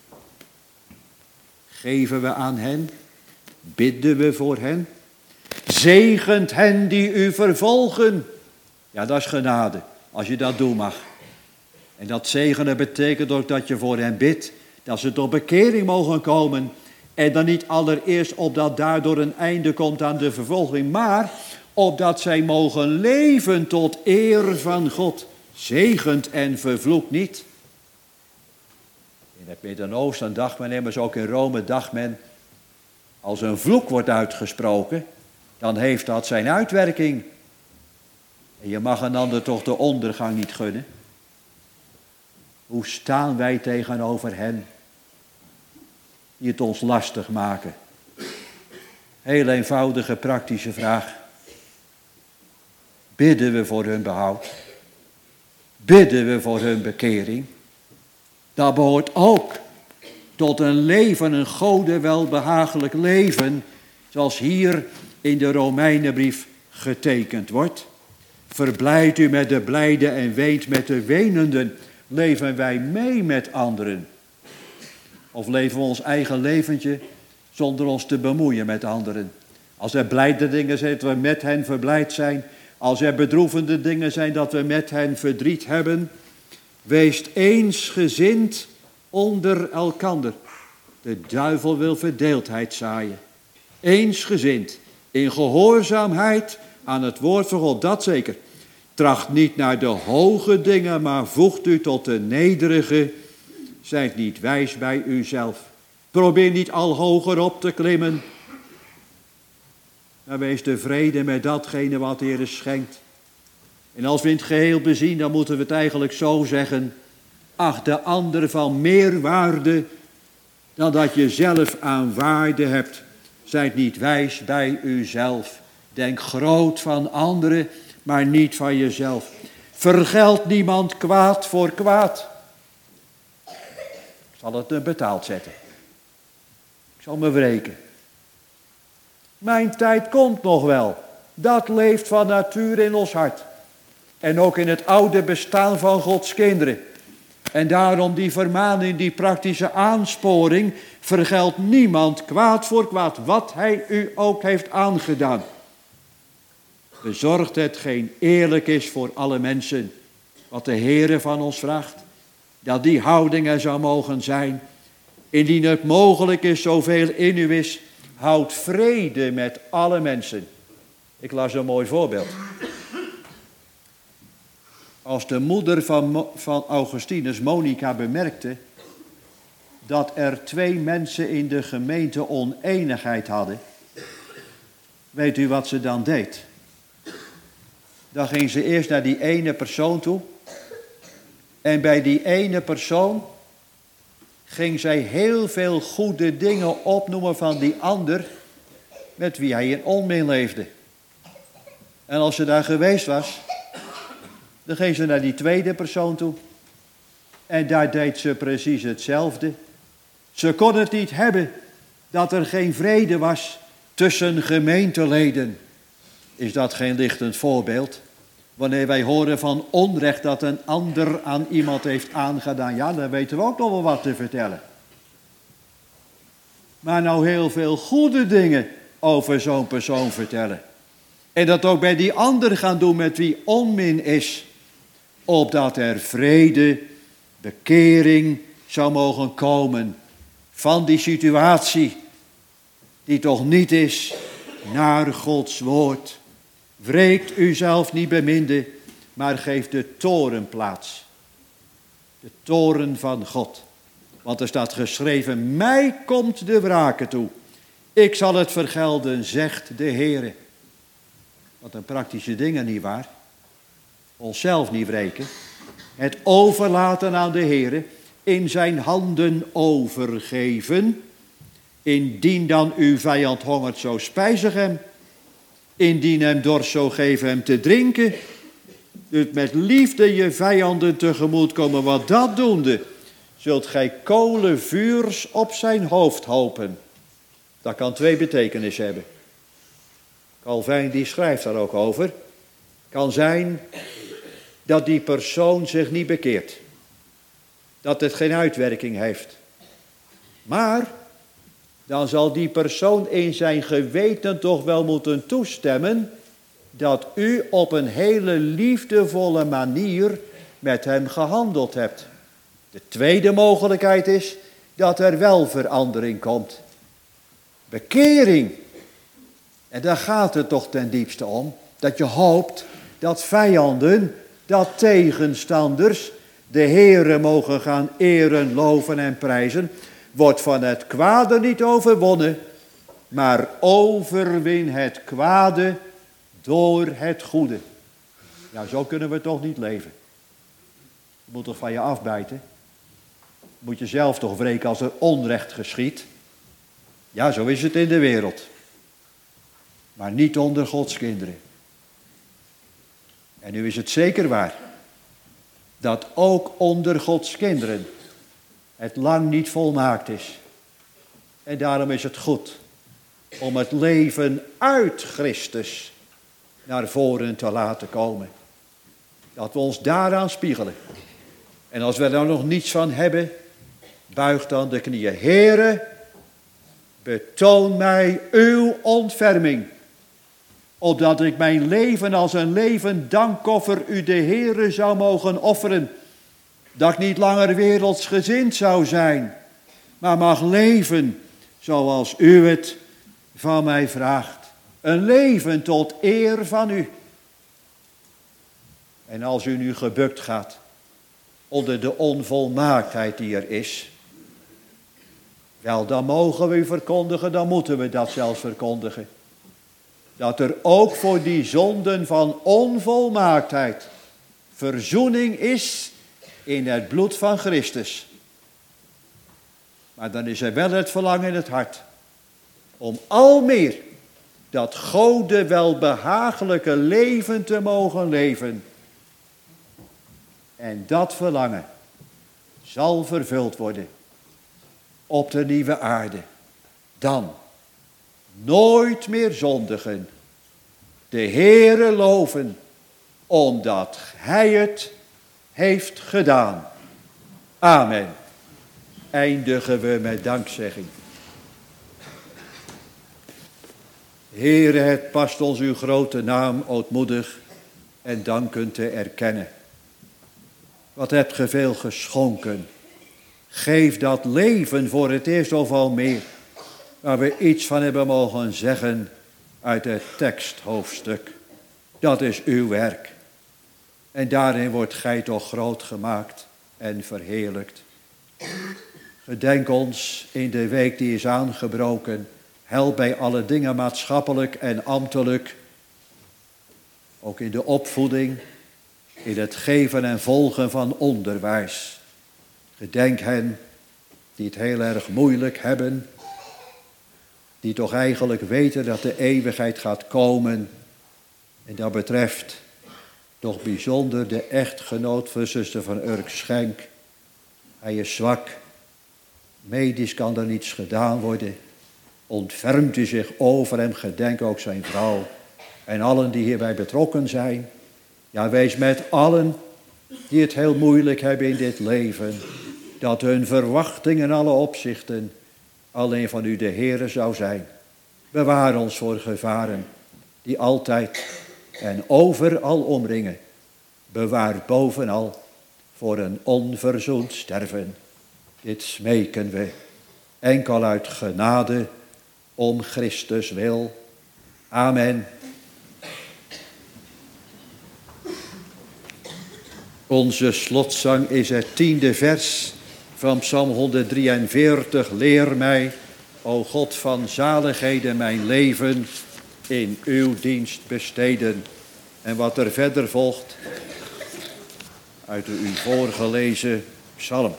Geven we aan hen? Bidden we voor hen? Zegent hen die u vervolgen. Ja, dat is genade, als je dat doen mag. En dat zegenen betekent ook dat je voor hen bidt, dat ze tot bekering mogen komen. En dan niet allereerst opdat daardoor een einde komt aan de vervolging, maar opdat zij mogen leven tot eer van God. Zegent en vervloekt niet. In het Midden-Oosten dacht men immers, ook in Rome dacht men, als een vloek wordt uitgesproken, dan heeft dat zijn uitwerking. En je mag een ander toch de ondergang niet gunnen. Hoe staan wij tegenover hen die het ons lastig maken? Heel eenvoudige praktische vraag. Bidden we voor hun behoud? Bidden we voor hun bekering? Dat behoort ook tot een leven, een Gode welbehagelijk leven, zoals hier in de Romeinenbrief getekend wordt. Verblijd u met de blijde en weent met de wenenden. Leven wij mee met anderen? Of leven we ons eigen leventje zonder ons te bemoeien met anderen? Als er blijde dingen zijn, dat we met hen verblijd zijn. Als er bedroevende dingen zijn, dat we met hen verdriet hebben. Wees eensgezind onder elkander. De duivel wil verdeeldheid zaaien. Eensgezind, in gehoorzaamheid aan het woord van God, dat zeker. Tracht niet naar de hoge dingen, maar voegt u tot de nederige. Zijt niet wijs bij uzelf. Probeer niet al hoger op te klimmen. Maar wees tevreden met datgene wat de Heer schenkt. En als we in het geheel bezien, dan moeten we het eigenlijk zo zeggen. Acht de ander van meer waarde dan dat je zelf aan waarde hebt. Zijt niet wijs bij uzelf. Denk groot van anderen, maar niet van jezelf. Vergeld niemand kwaad voor kwaad. Ik zal het betaald zetten. Ik zal me wreken. Mijn tijd komt nog wel. Dat leeft van nature in ons hart. En ook in het oude bestaan van Gods kinderen. En daarom die vermaning, die praktische aansporing. Vergeld niemand kwaad voor kwaad, wat hij u ook heeft aangedaan. Bezorgt hetgeen eerlijk is voor alle mensen. Wat de Heere van ons vraagt. Dat die houding er zou mogen zijn. Indien het mogelijk is, zoveel in u is. Houd vrede met alle mensen. Ik las een mooi voorbeeld. Als de moeder van Augustinus, Monica, bemerkte dat er 2 mensen in de gemeente oneenigheid hadden. Weet u wat ze dan deed? Dan ging ze eerst naar die ene persoon toe. En bij die ene persoon ging zij heel veel goede dingen opnoemen van die ander met wie hij in onmin leefde. En als ze daar geweest was, dan ging ze naar die tweede persoon toe. En daar deed ze precies hetzelfde. Ze kon het niet hebben dat er geen vrede was tussen gemeenteleden. Is dat geen lichtend voorbeeld? Wanneer wij horen van onrecht dat een ander aan iemand heeft aangedaan, ja, dan weten we ook nog wel wat te vertellen. Maar nou heel veel goede dingen over zo'n persoon vertellen. En dat ook bij die ander gaan doen met wie onmin is. Opdat er vrede, bekering zou mogen komen. van die situatie die toch niet is naar Gods woord. Wreekt uzelf niet beminde, maar geeft de toorn plaats. De toorn van God. Want er staat geschreven, mij komt de wrake toe. Ik zal het vergelden, zegt de Heere. Wat een praktische dingen, nietwaar? Onszelf niet wreken. Het overlaten aan de Heere. In zijn handen overgeven. Indien dan uw vijand hongert, zo spijzig hem. Indien hem dorst, zo geef hem te drinken. Dus met liefde je vijanden tegemoet komen. Wat dat doende, zult gij kolen vuurs op zijn hoofd hopen. Dat kan twee betekenissen hebben. Calvijn die schrijft daar ook over. Kan zijn dat die persoon zich niet bekeert. Dat het geen uitwerking heeft. Maar dan zal die persoon in zijn geweten toch wel moeten toestemmen dat u op een hele liefdevolle manier met hem gehandeld hebt. De tweede mogelijkheid is dat er wel verandering komt. Bekering. En daar gaat het toch ten diepste om. Dat je hoopt dat vijanden, dat tegenstanders de Heere mogen gaan eren, loven en prijzen. Wordt van het kwade niet overwonnen, maar overwin het kwade door het goede. Ja, zo kunnen we toch niet leven. Je moet toch van je afbijten. Moet je zelf toch wreken als er onrecht geschiedt. Ja, zo is het in de wereld. Maar niet onder Gods kinderen. En nu is het zeker waar dat ook onder Gods kinderen het lang niet volmaakt is. En daarom is het goed om het leven uit Christus naar voren te laten komen. Dat we ons daaraan spiegelen. En als we daar nog niets van hebben, buig dan de knieën. Heere, betoon mij uw ontferming, opdat ik mijn leven als een levend dankoffer u de Heere zou mogen offeren. Dat ik niet langer wereldsgezind zou zijn, maar mag leven zoals u het van mij vraagt. Een leven tot eer van u. En als u nu gebukt gaat onder de onvolmaaktheid die er is, wel, dan mogen we u verkondigen, dan moeten we dat zelfs verkondigen. Dat er ook voor die zonden van onvolmaaktheid verzoening is in het bloed van Christus. Maar dan is er wel het verlangen in het hart om al meer dat Gode welbehagelijke leven te mogen leven. En dat verlangen zal vervuld worden op de nieuwe aarde. Dan nooit meer zondigen, de Heere loven, omdat Hij het heeft gedaan. Amen. Eindigen we met dankzegging. Heere, het past ons uw grote naam ootmoedig en dankend te erkennen. Wat hebt ge veel geschonken. Geef dat leven voor het eerst of al meer, waar we iets van hebben mogen zeggen uit het teksthoofdstuk. Dat is uw werk. En daarin wordt gij toch groot gemaakt en verheerlijkt. Gedenk ons in de week die is aangebroken. Help bij alle dingen maatschappelijk en ambtelijk. Ook in de opvoeding, in het geven en volgen van onderwijs. Gedenk hen die het heel erg moeilijk hebben. Die toch eigenlijk weten dat de eeuwigheid gaat komen. En dat betreft toch bijzonder de echtgenoot van zuster van Urk Schenk. Hij is zwak. Medisch kan er niets gedaan worden. Ontfermt u zich over hem. Gedenk ook zijn vrouw. En allen die hierbij betrokken zijn. Ja, wees met allen die het heel moeilijk hebben in dit leven. Dat hun verwachting in alle opzichten alleen van u de Heere zou zijn. Bewaar ons voor gevaren die altijd en overal omringen. Bewaar bovenal voor een onverzoend sterven. Dit smeken we enkel uit genade, om Christus wil. Amen. Onze slotzang is het 10e vers van Psalm 143. Leer mij, o God van zaligheden, mijn leven in uw dienst besteden. En wat er verder volgt uit de u voorgelezen psalm.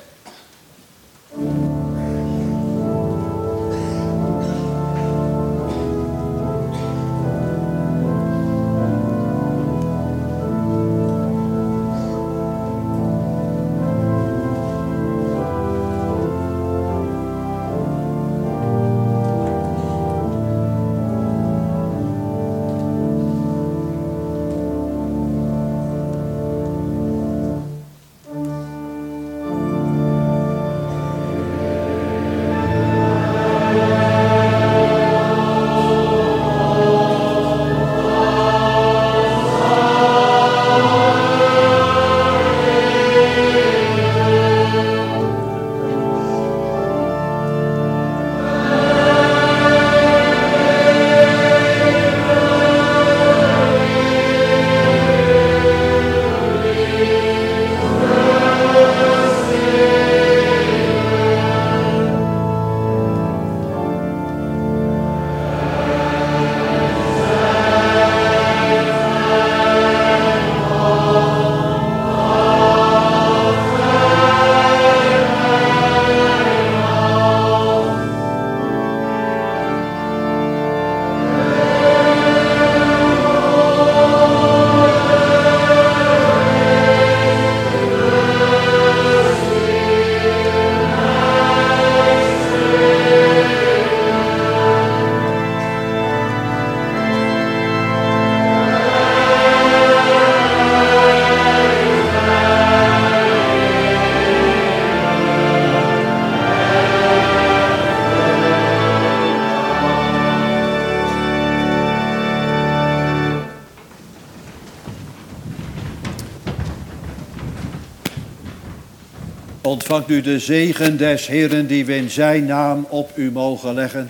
Ontvangt u de zegen des Heeren die we in zijn naam op u mogen leggen.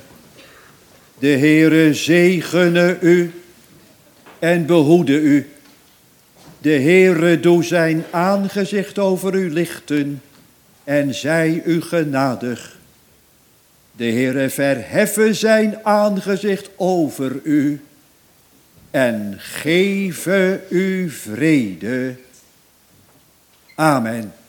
De Heere zegene u en behoede u. De Heere doe zijn aangezicht over u lichten en zij u genadig. De Heere verheffe zijn aangezicht over u en geven u vrede. Amen.